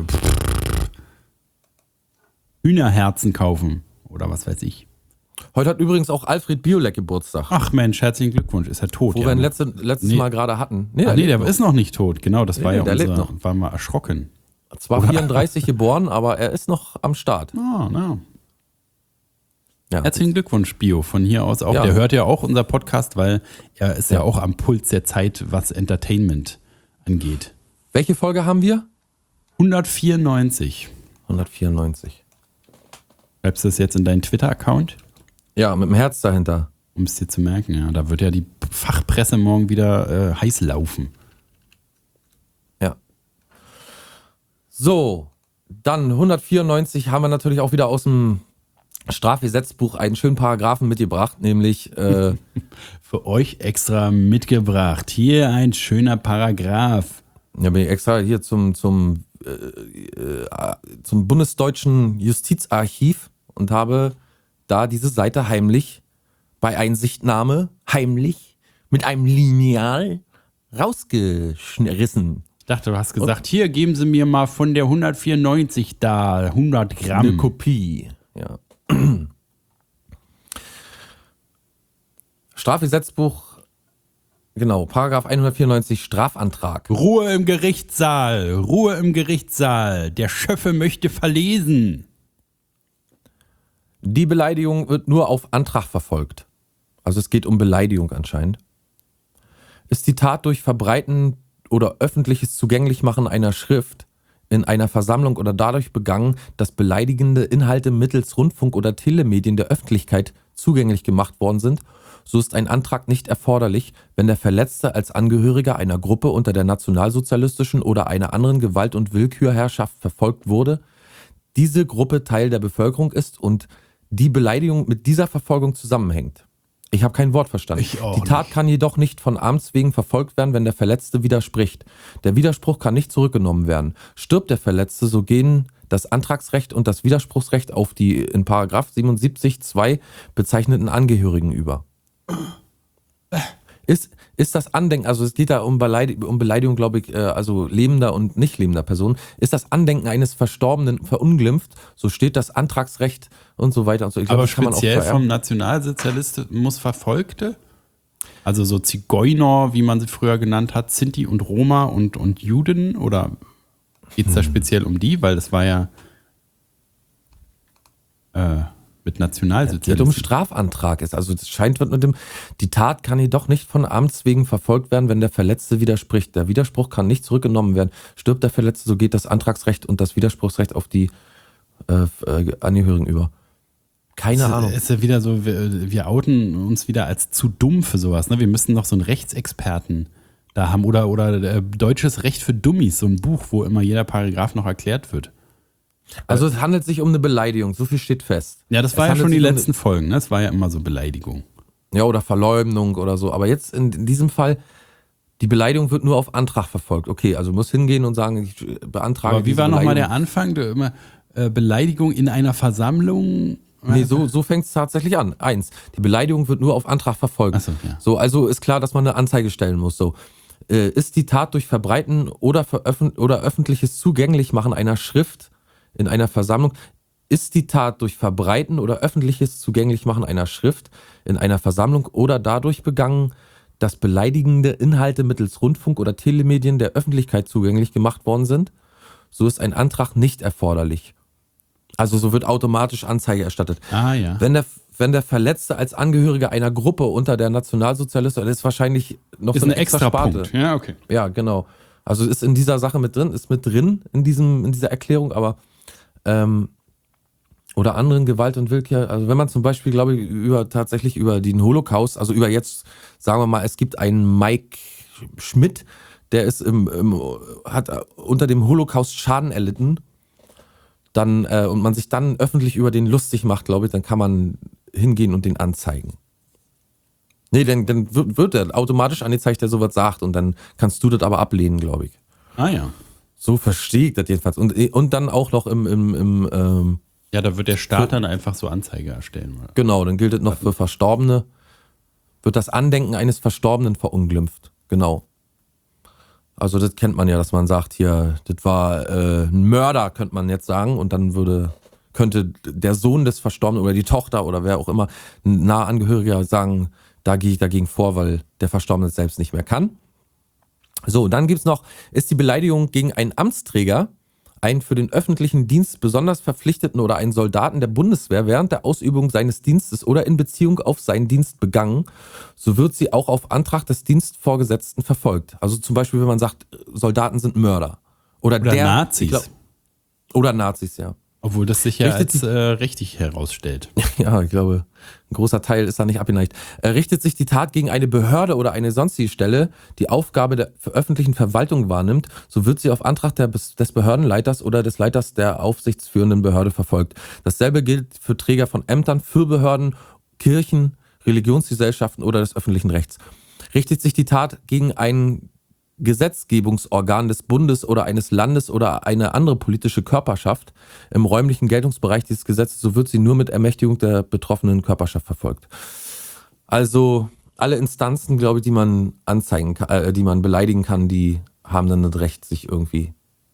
Hühnerherzen kaufen. Oder was weiß ich. Heute hat übrigens auch Alfred Biolek Geburtstag. Ach Mensch, herzlichen Glückwunsch, ist er tot. Wo ja, wir ihn ne? letzte, letztes Nee. Mal gerade hatten. Nee, Ach, nee, der lebt ist noch nicht tot, genau, das war Nee, ja der lebt unser, noch. war mal erschrocken. noch. Zwar vierunddreißig geboren, aber er ist noch am Start. Ah, na. Ja. Herzlichen Glückwunsch, Bio, von hier aus auch. Ja. Der hört ja auch unser Podcast, weil er ist ja. auch am Puls der Zeit, was Entertainment angeht. Welche Folge haben wir? hundertvierundneunzig. hundertvierundneunzig. Schreibst du das jetzt in deinen Twitter-Account, Ja, mit dem Herz dahinter. um es dir zu merken? Ja, da wird ja die Fachpresse morgen wieder äh, heiß laufen. Ja. So, dann hundertvierundneunzig haben wir natürlich auch wieder aus dem Strafgesetzbuch einen schönen Paragraphen mitgebracht, nämlich äh, Für euch extra mitgebracht. Hier ein schöner Paragraph. Ja, bin ich extra hier zum, zum, äh, äh, zum Bundesdeutschen Justizarchiv und habe da diese Seite heimlich bei Einsichtnahme, heimlich, mit einem Lineal rausgerissen. Ich dachte, du hast gesagt, und hier, geben Sie mir mal von der hundertvierundneunzig da hundert Gramm. Eine Kopie, ja. Strafgesetzbuch, genau, Paragraph hundertvierundneunzig, Strafantrag. Ruhe im Gerichtssaal, Ruhe im Gerichtssaal, der Schöffe möchte verlesen. Die Beleidigung wird nur auf Antrag verfolgt. Also es geht um Beleidigung anscheinend. Ist die Tat durch Verbreiten oder öffentliches Zugänglichmachen einer Schrift in einer Versammlung oder dadurch begangen, dass beleidigende Inhalte mittels Rundfunk- oder Telemedien der Öffentlichkeit zugänglich gemacht worden sind, so ist ein Antrag nicht erforderlich, wenn der Verletzte als Angehöriger einer Gruppe unter der nationalsozialistischen oder einer anderen Gewalt- und Willkürherrschaft verfolgt wurde, diese Gruppe Teil der Bevölkerung ist und die Beleidigung mit dieser Verfolgung zusammenhängt. Ich habe kein Wort verstanden. Ich auch Die Tat nicht. kann jedoch nicht von Amts wegen verfolgt werden, wenn der Verletzte widerspricht. Der Widerspruch kann nicht zurückgenommen werden. Stirbt der Verletzte, so gehen das Antragsrecht und das Widerspruchsrecht auf die in Paragraph siebenundsiebzig Absatz zwei bezeichneten Angehörigen über. Ist, ist das Andenken, also es geht da um, Beleid, um Beleidigung, glaube ich, also lebender und nicht lebender Personen, ist das Andenken eines Verstorbenen verunglimpft, so steht das Antragsrecht und so weiter und so. Ich glaub, Aber das kann man auch speziell vererben. vom Nationalsozialismus Verfolgte? Also so Zigeuner, wie man sie früher genannt hat, Sinti und Roma und, und Juden? Oder geht es da Hm. speziell um die? Weil das war ja äh, mit Es geht um Nationalsozialismus. Strafantrag ist. Also es scheint wird mit dem, die Tat kann jedoch nicht von Amts wegen verfolgt werden, wenn der Verletzte widerspricht. Der Widerspruch kann nicht zurückgenommen werden. Stirbt der Verletzte, so geht das Antragsrecht und das Widerspruchsrecht auf die äh, äh, Angehörigen über. Keine Es Ahnung. ist ja wieder so, wir, wir outen uns wieder als zu dumm für sowas. Ne? Wir müssen noch so einen Rechtsexperten da haben oder, oder äh, Deutsches Recht für Dummies, so ein Buch, wo immer jeder Paragraph noch erklärt wird. Also es handelt sich um eine Beleidigung, so viel steht fest. Ja, das Es war ja handelt schon die sich um letzten Folgen. Ne? Das war ja immer so Beleidigung. Ja, oder Verleumdung oder so. Aber jetzt in, in diesem Fall, die Beleidigung wird nur auf Antrag verfolgt. Okay, also muss hingehen und sagen, ich beantrage Aber wie diese war nochmal der Beleidigung. Anfang? Du immer äh, Beleidigung in einer Versammlung? Nee, so, so fängt es tatsächlich an. Eins, die Beleidigung wird nur auf Antrag verfolgt. Ach so, ja. So, also ist klar, dass man eine Anzeige stellen muss. So, äh, ist die Tat durch Verbreiten oder, veröffent oder öffentliches Zugänglichmachen einer Schrift in einer Versammlung, ist die Tat durch Verbreiten oder öffentliches Zugänglichmachen einer Schrift in einer Versammlung oder dadurch begangen, dass beleidigende Inhalte mittels Rundfunk- oder Telemedien der Öffentlichkeit zugänglich gemacht worden sind, so ist ein Antrag nicht erforderlich. Also so wird automatisch Anzeige erstattet. Ah ja. Wenn der, wenn der Verletzte als Angehöriger einer Gruppe unter der Nationalsozialisten, das ist wahrscheinlich noch Ist so ein eine extra extra Sparte. Punkt. Ja, okay. Ja, genau. Also ist in dieser Sache mit drin, ist mit drin in diesem, in dieser Erklärung, aber ähm, oder anderen Gewalt und Willkür, also wenn man zum Beispiel, glaube ich, über tatsächlich über den Holocaust, also über jetzt, sagen wir mal, es gibt einen Mike Schmidt, der ist im, im hat unter dem Holocaust Schaden erlitten, dann äh, und man sich dann öffentlich über den lustig macht, glaube ich, dann kann man hingehen und den anzeigen. Nee, dann, dann wird, wird er automatisch angezeigt, der sowas sagt und dann kannst du das aber ablehnen, glaube ich. Ah ja. So verstehe ich das jedenfalls. Und, und dann auch noch im, im, im ähm, Ja, da wird der Staat dann einfach so Anzeige erstellen. Oder? genau, dann gilt es noch für Verstorbene, wird das Andenken eines Verstorbenen verunglimpft. Genau. Also das kennt man ja, dass man sagt, hier, das war äh, ein Mörder, könnte man jetzt sagen. Und dann würde, könnte der Sohn des Verstorbenen oder die Tochter oder wer auch immer, ein naher Angehöriger sagen, da gehe ich dagegen vor, weil der Verstorbene es selbst nicht mehr kann. So, dann gibt's noch, ist die Beleidigung gegen einen Amtsträger, einen für den öffentlichen Dienst besonders Verpflichteten oder einen Soldaten der Bundeswehr während der Ausübung seines Dienstes oder in Beziehung auf seinen Dienst begangen, so wird sie auch auf Antrag des Dienstvorgesetzten verfolgt. Also zum Beispiel, wenn man sagt, Soldaten sind Mörder. Oder, Oder der, Nazis. ich glaub, oder Nazis, ja. Obwohl das sich ja Richtet als äh, richtig herausstellt. Ja, ich glaube, ein großer Teil ist da nicht abgeneigt. Er richtet sich die Tat gegen eine Behörde oder eine sonstige Stelle, die Aufgabe der öffentlichen Verwaltung wahrnimmt, so wird sie auf Antrag der, des Behördenleiters oder des Leiters der aufsichtsführenden Behörde verfolgt. Dasselbe gilt für Träger von Ämtern, für Behörden, Kirchen, Religionsgesellschaften oder des öffentlichen Rechts. Richtet sich die Tat gegen einen Gesetzgebungsorgan des Bundes oder eines Landes oder eine andere politische Körperschaft im räumlichen Geltungsbereich dieses Gesetzes, so wird sie nur mit Ermächtigung der betroffenen Körperschaft verfolgt. Also alle Instanzen, glaube ich, die man anzeigen kann, äh, die man beleidigen kann, die haben dann das Recht, sich irgendwie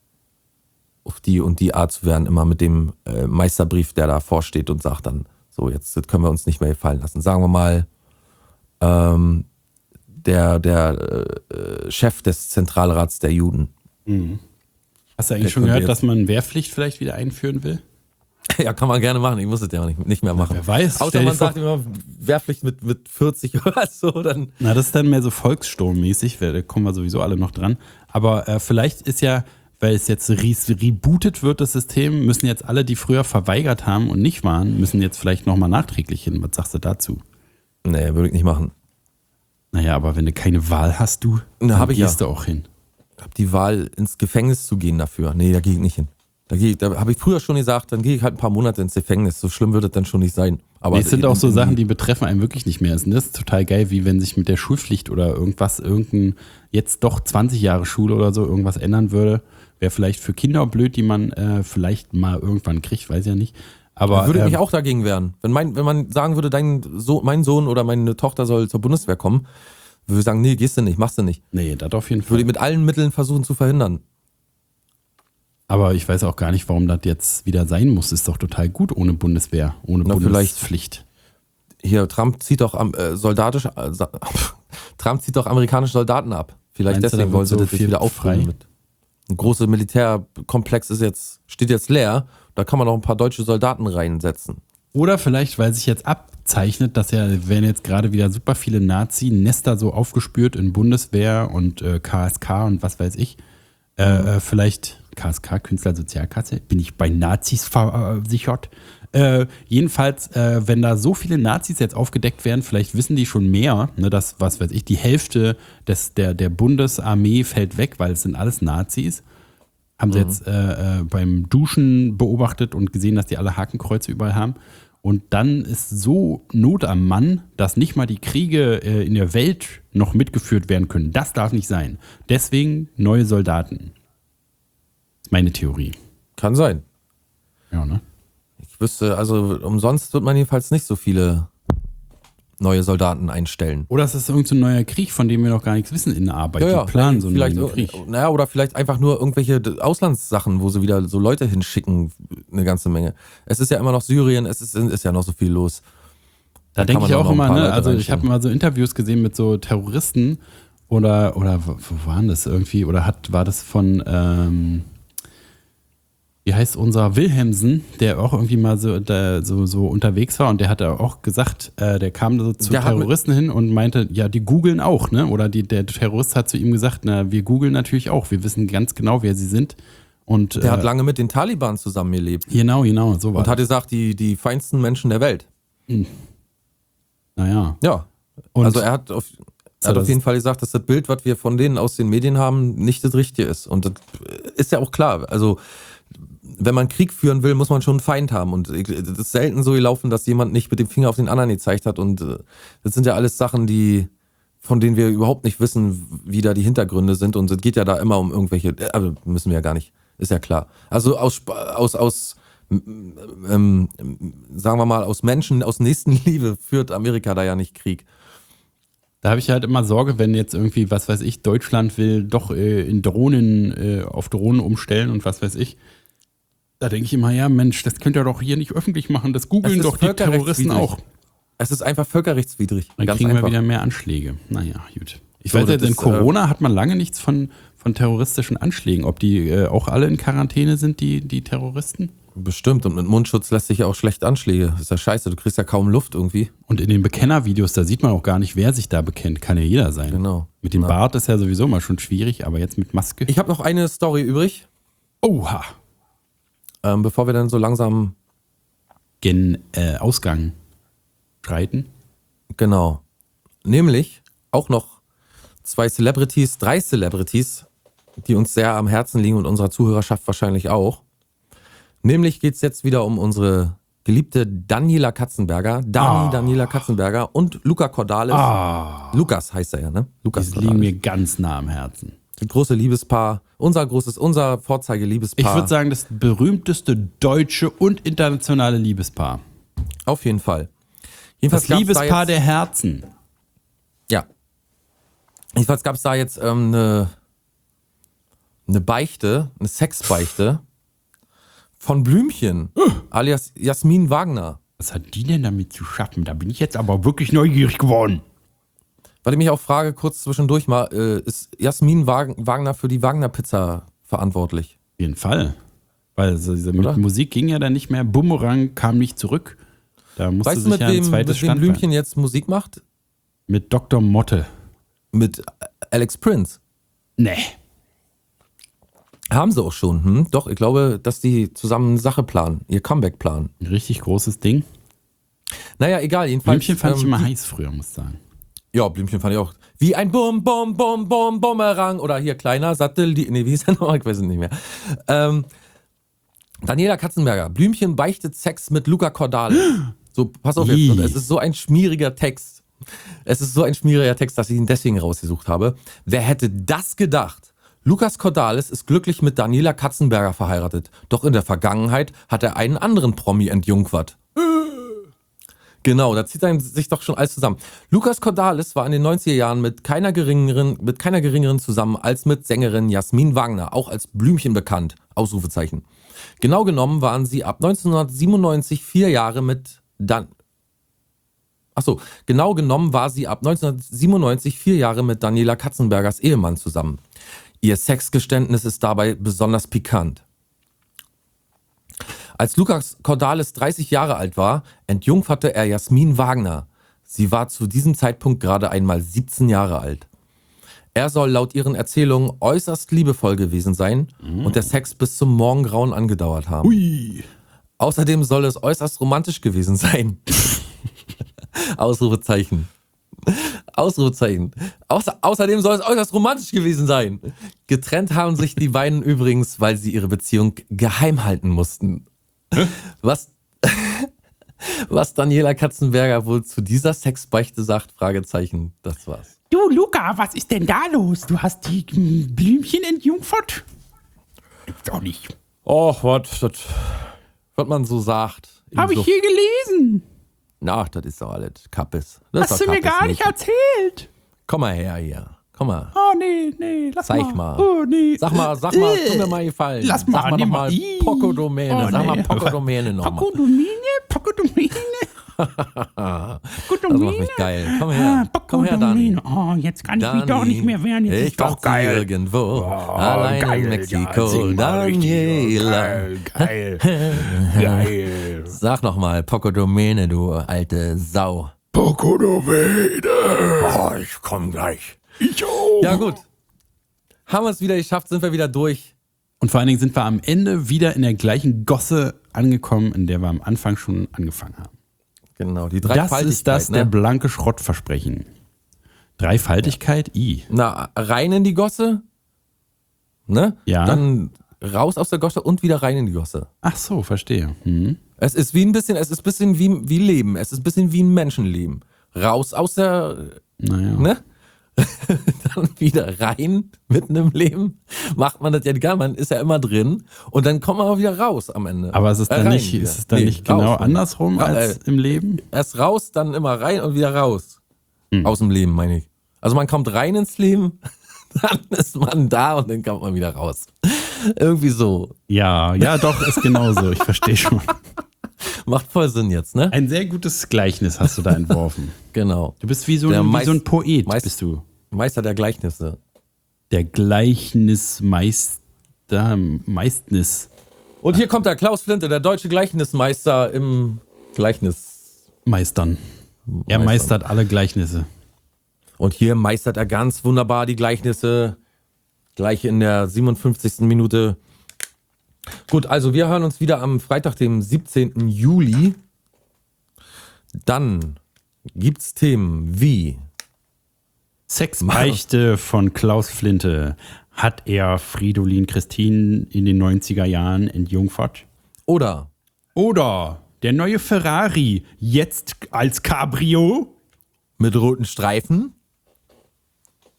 auf die und die Art zu wehren, immer mit dem äh, Meisterbrief, der da vorsteht und sagt dann, so, jetzt das können wir uns nicht mehr gefallen lassen. Sagen wir mal, ähm, der, der äh, Chef des Zentralrats der Juden. Mhm. Hast du eigentlich Der schon könnte gehört, jetzt- dass man Wehrpflicht vielleicht wieder einführen will? Ja, kann man gerne machen. Ich muss es ja auch nicht, nicht mehr machen. Wer weiß, Außer stell dir man vor- sagt immer, Wehrpflicht mit, mit vierzig oder so, dann. Na, das ist dann mehr so volkssturmmäßig, weil da kommen wir sowieso alle noch dran. Aber äh, vielleicht ist ja, weil es jetzt re rebootet wird, das System, müssen jetzt alle, die früher verweigert haben und nicht waren, müssen jetzt vielleicht nochmal nachträglich hin. Was sagst du dazu? Nee, würde ich nicht machen. Naja, aber wenn du keine Wahl hast, du, Na, dann hab ich gehst ja. du auch hin. Ich habe die Wahl, ins Gefängnis zu gehen dafür. Nee, da gehe ich nicht hin. Da, geh ich- da habe ich früher schon gesagt, dann gehe ich halt ein paar Monate ins Gefängnis. So schlimm wird es dann schon nicht sein. Aber Nee, es sind in- auch so in- Sachen, die betreffen einen wirklich nicht mehr. Das ist total geil, wie wenn sich mit der Schulpflicht oder irgendwas, irgendein, jetzt doch zwanzig Jahre Schule oder so, irgendwas ändern würde. Wäre vielleicht für Kinder blöd, die man äh, vielleicht mal irgendwann kriegt, weiß ja nicht. Aber würde ich ähm, mich auch dagegen wehren. Wenn, mein, wenn man sagen würde, dein so mein Sohn oder meine Tochter soll zur Bundeswehr kommen, würde ich sagen, nee, gehst du nicht, machst du nicht. nee, das auf jeden Würde ich Fall. mit allen Mitteln versuchen zu verhindern. Aber ich weiß auch gar nicht, warum das jetzt wieder sein muss. Ist doch total gut ohne Bundeswehr, ohne Na, vielleicht- Bundespflicht. Hier, Trump zieht doch am, äh, soldatisch, äh, sa- Trump zieht doch amerikanische Soldaten ab. Vielleicht Meinst du, deswegen da wird wollen sie so das jetzt viel wieder frei? auffüllen mit. Ein großer Militärkomplex ist jetzt, steht jetzt leer. Da kann man noch ein paar deutsche Soldaten reinsetzen. Oder vielleicht, weil sich jetzt abzeichnet, dass ja, werden jetzt gerade wieder super viele Nazi-Nester so aufgespürt in Bundeswehr und äh, K S K und was weiß ich. Äh, äh, vielleicht K S K, Künstlersozialkasse, bin ich bei Nazis versichert. Äh, jedenfalls, äh, wenn da so viele Nazis jetzt aufgedeckt werden, vielleicht wissen die schon mehr, ne, dass, was weiß ich, die Hälfte des, der, der Bundesarmee fällt weg, weil es sind alles Nazis. Haben sie jetzt äh, äh, beim Duschen beobachtet und gesehen, dass die alle Hakenkreuze überall haben. Und dann ist so Not am Mann, dass nicht mal die Kriege äh, in der Welt noch mitgeführt werden können. Das darf nicht sein. Deswegen neue Soldaten. Das ist meine Theorie. Kann sein. Ja, ne? Ich wüsste, also umsonst wird man jedenfalls nicht so viele neue Soldaten einstellen. Oder es ist irgendein so ein neuer Krieg, von dem wir noch gar nichts wissen in der Arbeit. Die planen so einen vielleicht, neuen Krieg. Naja, oder vielleicht einfach nur irgendwelche Auslandssachen, wo sie wieder so Leute hinschicken, eine ganze Menge. Es ist ja immer noch Syrien, es ist, ist ja noch so viel los. Da kann denke man ich auch auch noch ein immer, paar ne? Leute Also ich reinstellen. habe mal so Interviews gesehen mit so Terroristen oder, oder wo wo waren das irgendwie? Oder hat, war das von, ähm, wie heißt unser Wilhelmsen, der auch irgendwie mal so, da, so, so unterwegs war und der hat auch gesagt, äh, der kam so zu Der hat mit- Terroristen hin und meinte, ja, die googeln auch, ne? Oder die, der Terrorist hat zu ihm gesagt, na, wir googeln natürlich auch, wir wissen ganz genau, wer sie sind. Und Der äh, hat lange mit den Taliban zusammengelebt genau, genau, so war und hat das. gesagt, die, die feinsten Menschen der Welt. Naja. Ja. Und also er hat auf, er hat das- auf jeden Fall gesagt, dass das Bild, was wir von denen aus den Medien haben, nicht das Richtige ist. Und das ist ja auch klar. Also wenn man Krieg führen will, muss man schon einen Feind haben. Und es ist selten so gelaufen, dass jemand nicht mit dem Finger auf den anderen gezeigt hat. Und äh, das sind ja alles Sachen, die, von denen wir überhaupt nicht wissen, wie da die Hintergründe sind. Und es geht ja da immer um irgendwelche, also müssen wir ja gar nicht, ist ja klar. Also aus, Sp- aus, aus ähm, sagen wir mal, aus Menschen, aus Nächstenliebe führt Amerika da ja nicht Krieg. Da habe ich halt immer Sorge, wenn jetzt irgendwie, was weiß ich, Deutschland will doch äh, in Drohnen, äh, auf Drohnen umstellen und was weiß ich. Da denke ich immer, ja Mensch, das könnt ihr doch hier nicht öffentlich machen, das googeln Es ist doch die Terroristen völkerrechtswidrig. auch. Es ist einfach völkerrechtswidrig. Dann Ganz kriegen einfach. wir wieder mehr Anschläge. Naja, gut. Ich So, weiß das jetzt, in ist, Corona hat man lange nichts von, von terroristischen Anschlägen. Ob die äh, auch alle in Quarantäne sind, die, die Terroristen? Bestimmt. Und mit Mundschutz lässt sich ja auch schlecht Anschläge. Das ist ja scheiße. Du kriegst ja kaum Luft irgendwie. Und in den Bekennervideos, da sieht man auch gar nicht, wer sich da bekennt. Kann ja jeder sein. Genau. Mit dem Ja. Bart ist ja sowieso mal schon schwierig, aber jetzt mit Maske. Ich habe noch eine Story übrig, Oha. ähm, bevor wir dann so langsam, Gen äh, Ausgang schreiten. genau. Nämlich auch noch zwei Celebrities, drei Celebrities, die uns sehr am Herzen liegen und unserer Zuhörerschaft wahrscheinlich auch. Nämlich geht es jetzt wieder um unsere geliebte Daniela Katzenberger, Dani Ah. Daniela Katzenberger und Luca Cordalis. Ah. Lukas heißt er ja, ne? Lukas Die liegen Cordalis. mir ganz nah am Herzen. große Liebespaar, unser großes, unser Vorzeige-Liebespaar. Ich würde sagen, das berühmteste deutsche und internationale Liebespaar. Auf jeden Fall. Jedenfalls Das Liebespaar da jetzt, der Herzen. Ja. Jedenfalls gab es da jetzt ähm, eine, eine Beichte, eine Sexbeichte von Blümchen, alias Jasmin Wagner. Was hat die denn damit zu schaffen? Da bin ich jetzt aber wirklich neugierig geworden. Weil ich mich auch frage, kurz zwischendurch mal, äh, ist Jasmin Wagner für die Wagner-Pizza verantwortlich? Auf jeden Fall. Weil so, diese Oder? Musik ging ja dann nicht mehr. Bumerang kam nicht zurück. Da musste Weißt du, sich mit ja ein wem, zweites mit wem Standbein. Blümchen jetzt Musik macht? Mit Doktor Motte. Mit Alex Prince. Nee. Haben sie auch schon, hm? Doch, ich glaube, dass die zusammen eine Sache planen, ihr Comeback planen. Ein richtig großes Ding. Naja, egal, jedenfalls. Blümchen fand ich ähm, immer die- heiß früher, muss ich sagen. Ja, Blümchen fand ich auch. Wie ein Bum, Bum, Bum, Bum, Bumerang. Oder hier kleiner Sattel, die, nee, wie hieß der noch? Ich weiß es nicht mehr. Ähm, Daniela Katzenberger. Blümchen beichtet Sex mit Luca Cordalis. So, pass auf jetzt. Ih. Und es ist so ein schmieriger Text. Es ist so ein schmieriger Text, dass ich ihn deswegen rausgesucht habe. Wer hätte das gedacht? Lukas Cordalis ist glücklich mit Daniela Katzenberger verheiratet. Doch in der Vergangenheit hat er einen anderen Promi entjungfert. Genau, da zieht einem sich doch schon alles zusammen. Lukas Cordalis war in den neunziger Jahren mit keiner geringeren, mit keiner geringeren zusammen als mit Sängerin Jasmin Wagner, auch als Blümchen bekannt. Ausrufezeichen. Genau genommen waren sie ab neunzehnhundertsiebenundneunzig vier Jahre mit Dan Achso, genau genommen war sie ab neunzehnhundertsiebenundneunzig vier Jahre mit Daniela Katzenbergers Ehemann zusammen. Ihr Sexgeständnis ist dabei besonders pikant. Als Lukas Cordalis dreißig Jahre alt war, entjungferte er Jasmin Wagner. Sie war zu diesem Zeitpunkt gerade einmal siebzehn Jahre alt. Er soll laut ihren Erzählungen äußerst liebevoll gewesen sein und der Sex bis zum Morgengrauen angedauert haben. Ui. Außerdem soll es äußerst romantisch gewesen sein. Ausrufezeichen. Ausrufezeichen. Außer, außerdem soll es äußerst romantisch gewesen sein. Getrennt haben sich die beiden übrigens, weil sie ihre Beziehung geheim halten mussten. Was, was Daniela Katzenberger wohl zu dieser Sexbeichte sagt, Fragezeichen, das war's. Du, Luca, was ist denn da los? Du hast die mm, Blümchen entjungfert? Gibt's auch nicht. Och, was, das, was man so sagt. in Habe so- ich hier gelesen. Na, das ist doch alles Kappes. Das ist Hast doch du mir Kappes, gar nicht Mädchen. erzählt. Komm mal her hier. Komm mal. Oh, nee, nee, lass Zeig mal. mal. Oh, nee. Sag mal, sag mal, tu mir mal gefallen. Lass mal, Sag mal nimm noch mal. mal Ih. Pocodomäne. Oh, Sag mal nee. Pocodomäne nochmal. Pokodomine, Pokodomine. Das macht Pokodomine. mich geil. Komm Ah, her. Komm her, Dani. Pokodomine. Oh, jetzt kann ich mich doch nicht mehr wehren. Jetzt ich ist doch fand sie geil. irgendwo. allein geil, in ja, Mexiko. sing mal richtig. Daniela. Geil, geil. Sag noch mal Pocodomäne, du alte Sau. Pokodomene. Oh, ich komm gleich. Ich auch. Ja gut. Haben wir es wieder geschafft, sind wir wieder durch. Und vor allen Dingen sind wir am Ende wieder in der gleichen Gosse angekommen, in der wir am Anfang schon angefangen haben. Genau, die Das Dreifaltigkeit. ist das, der ne? blanke Schrottversprechen. Dreifaltigkeit, i. Na, rein in die Gosse. Ne? Ja. Dann raus aus der Gosse und wieder rein in die Gosse. Ach so, verstehe. Hm. Es ist wie ein bisschen, es ist ein bisschen wie, wie Leben. Es ist ein bisschen wie ein Menschenleben. Raus aus der, Naja. ne? Dann wieder rein mitten im Leben. Macht man das ja gar, man ist ja immer drin und dann kommt man auch wieder raus am Ende. Aber ist es Äh, dann rein nicht, wieder. ist es dann Nee, nicht genau raus. andersrum Ra- als äh, im Leben? Erst raus, dann immer rein und wieder raus. Hm. Aus dem Leben, meine ich. Also man kommt rein ins Leben, dann ist man da und dann kommt man wieder raus. Irgendwie so. Ja, ja, doch, ist genauso. Ich verstehe schon. Macht voll Sinn jetzt, ne? Ein sehr gutes Gleichnis hast du da entworfen. Genau. Du bist wie so, Der ein, wie Meist- so ein Poet, Meist- bist du. Meister der Gleichnisse. Der Gleichnismeister, meistens Und hier kommt der Klaus Flinte, der deutsche Gleichnismeister im Gleichnis. meistern. Er Meistern. meistert alle Gleichnisse. Und hier meistert er ganz wunderbar die Gleichnisse. Gleich in der siebenundfünfzigsten Minute. Gut, also wir hören uns wieder am Freitag, dem siebzehnten Juli. Dann gibt's Themen wie Sexbeichte von Klaus Flinte. Hat er Fridolin Christine in den neunziger Jahren entjungfert? oder Oder der neue Ferrari, jetzt als Cabrio? mit roten Streifen.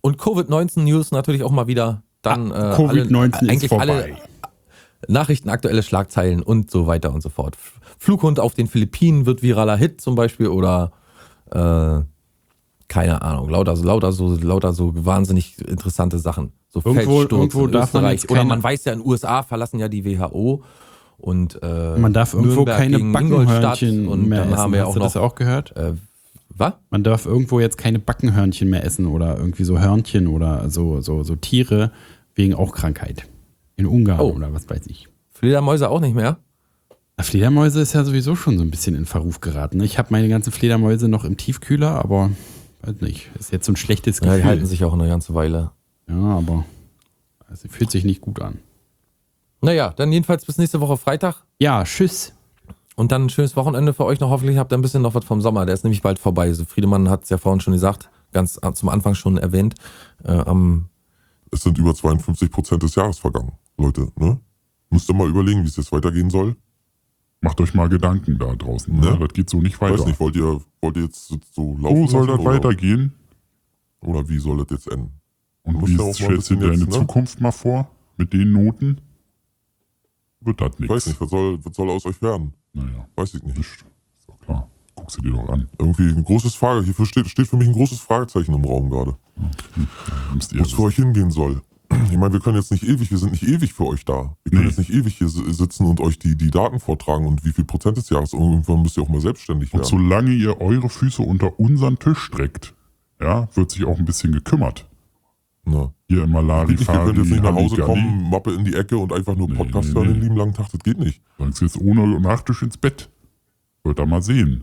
Und Covid neunzehn News natürlich auch mal wieder. Dann Ah, äh, Covid neunzehn alle, ist eigentlich vorbei. alle Nachrichten, aktuelle Schlagzeilen und so weiter und so fort. Flughund auf den Philippinen wird viraler Hit zum Beispiel oder äh, keine Ahnung, lauter, lauter, so, lauter so wahnsinnig interessante Sachen. So Irgendwo- Feldsturz irgendwo in darf man Österreich. jetzt Oder keine- man weiß ja, in den U S A verlassen ja die W H O und äh, Man darf irgendwo Nürnberg keine gegen Ingolstadt Backenhörnchen und mehr dann essen. haben wir Hast auch du noch, das auch gehört? Äh, was? Man darf irgendwo jetzt keine Backenhörnchen mehr essen oder irgendwie so Hörnchen oder so, so, so Tiere wegen auch Krankheit. In Ungarn Oh. oder was weiß ich. Fledermäuse auch nicht mehr? Fledermäuse ist ja sowieso schon so ein bisschen in Verruf geraten. ne? Ich habe meine ganzen Fledermäuse noch im Tiefkühler, aber weiß nicht. Ist jetzt so ein schlechtes Ja, Gefühl. die halten sich auch eine ganze Weile. Ja, aber es fühlt sich nicht gut an. Naja, dann jedenfalls bis nächste Woche Freitag. Ja, tschüss. Und dann ein schönes Wochenende für euch noch. Hoffentlich habt ihr ein bisschen noch was vom Sommer. Der ist nämlich bald vorbei. Also Friedemann hat es ja vorhin schon gesagt, ganz zum Anfang schon erwähnt. Äh, am Es sind über zweiundfünfzig Prozent des Jahres vergangen, Leute. Ne? Müsst ihr mal überlegen, wie es jetzt weitergehen soll. Macht euch mal Gedanken da draußen. Ne? Ne? Das geht so nicht Ich weiter. weiß nicht, wollt ihr, wollt ihr jetzt so laufen Wo soll lassen das oder, weitergehen? oder wie soll das jetzt enden? Und Muss wie ja auch mal ein stellst du bisschen dir deine jetzt, ne? Zukunft mal vor? Mit den Noten? Wird das Ich weiß nichts. nicht, was soll, was soll aus euch werden? Naja, Weiß ich nicht. ist doch klar. Guck sie dir doch an. Irgendwie ein großes Frage, hier steht, steht für mich ein großes Fragezeichen im Raum gerade. Müsst ihr Wo es für euch hingehen soll. Ich meine, wir können jetzt nicht ewig, wir sind nicht ewig für euch da. Wir können Nee. jetzt nicht ewig hier si- sitzen und euch die, die Daten vortragen und wie viel Prozent des Jahres. Irgendwann müsst ihr auch mal selbstständig Und werden. solange ihr eure Füße unter unseren Tisch streckt, ja, wird sich auch ein bisschen gekümmert. Na. Hier im Geht Malari nicht, ihr könnt jetzt nicht nach Hause kommen, Mappe in die Ecke und einfach nur Nee, Podcast nee, hören nee. den lieben langen Tag. Das geht nicht. Sagst jetzt ohne Nachtisch ins Bett. Wird da mal sehen.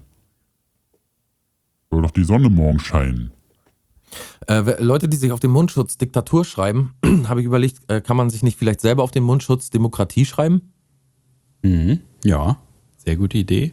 Soll doch die Sonne morgen scheinen. Äh, wer- Leute, die sich auf den Mundschutz Diktatur schreiben, habe ich überlegt, äh, kann man sich nicht vielleicht selber auf den Mundschutz Demokratie schreiben? Mhm. Ja, sehr gute Idee.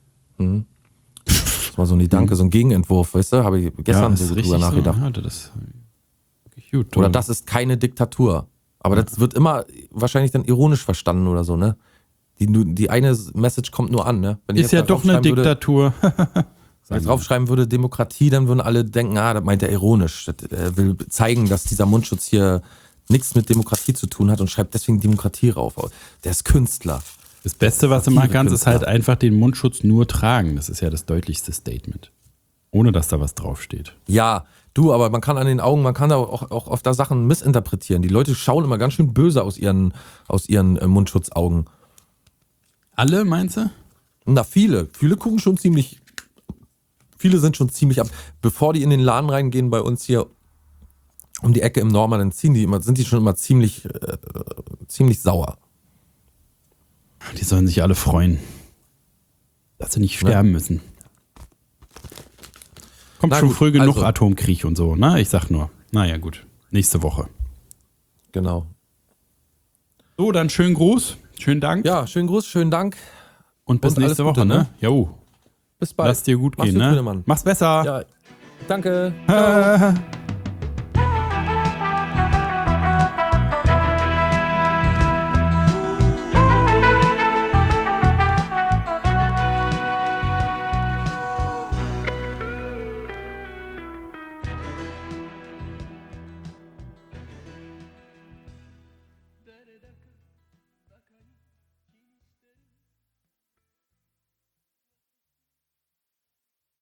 Das war so ein Gedanke, so ein Gegenentwurf, weißt du? Habe ich gestern ja, so ist drüber richtig nachgedacht. So. Ja, das ist wirklich gut. Oder das ist keine Diktatur. Aber das wird immer wahrscheinlich dann ironisch verstanden oder so, ne? Die, nu- die eine Message kommt nur an, ne? Wenn ich ist jetzt ja da doch eine draufschreiben würde- Diktatur. Wenn ich draufschreiben würde Demokratie, dann würden alle denken, ah, das meint er ironisch. Das äh, will zeigen, dass dieser Mundschutz hier nichts mit Demokratie zu tun hat und schreibt deswegen Demokratie rauf. Der ist Künstler. Das Beste, was du machen kannst, ist Künstler. halt einfach den Mundschutz nur tragen. Das ist ja das deutlichste Statement. Ohne, dass da was draufsteht. Ja, du, aber man kann an den Augen, man kann da auch, auch oft da Sachen missinterpretieren. Die Leute schauen immer ganz schön böse aus ihren, aus ihren äh, Mundschutzaugen. Alle, meinst du? Na, viele. Viele gucken schon ziemlich, viele sind schon ziemlich ab. Bevor die in den Laden reingehen bei uns hier um die Ecke im Norman, dann ziehen die immer, sind die schon immer ziemlich, äh, ziemlich sauer. Die sollen sich alle freuen, dass sie nicht sterben müssen. Kommt Na schon gut, früh genug also- Atomkrieg und so, ne? Ich sag nur. Naja, gut. Nächste Woche. Genau. So, dann schönen Gruß. Schönen Dank. Ja, schönen Gruß, schönen Dank. Und bis und alles nächste Gute, Woche, ne? ne? Jo. Bis bald. Lass dir gut Mach's gehen, gut, ne? Friedemann. Mach's besser. Ja, danke. Ciao.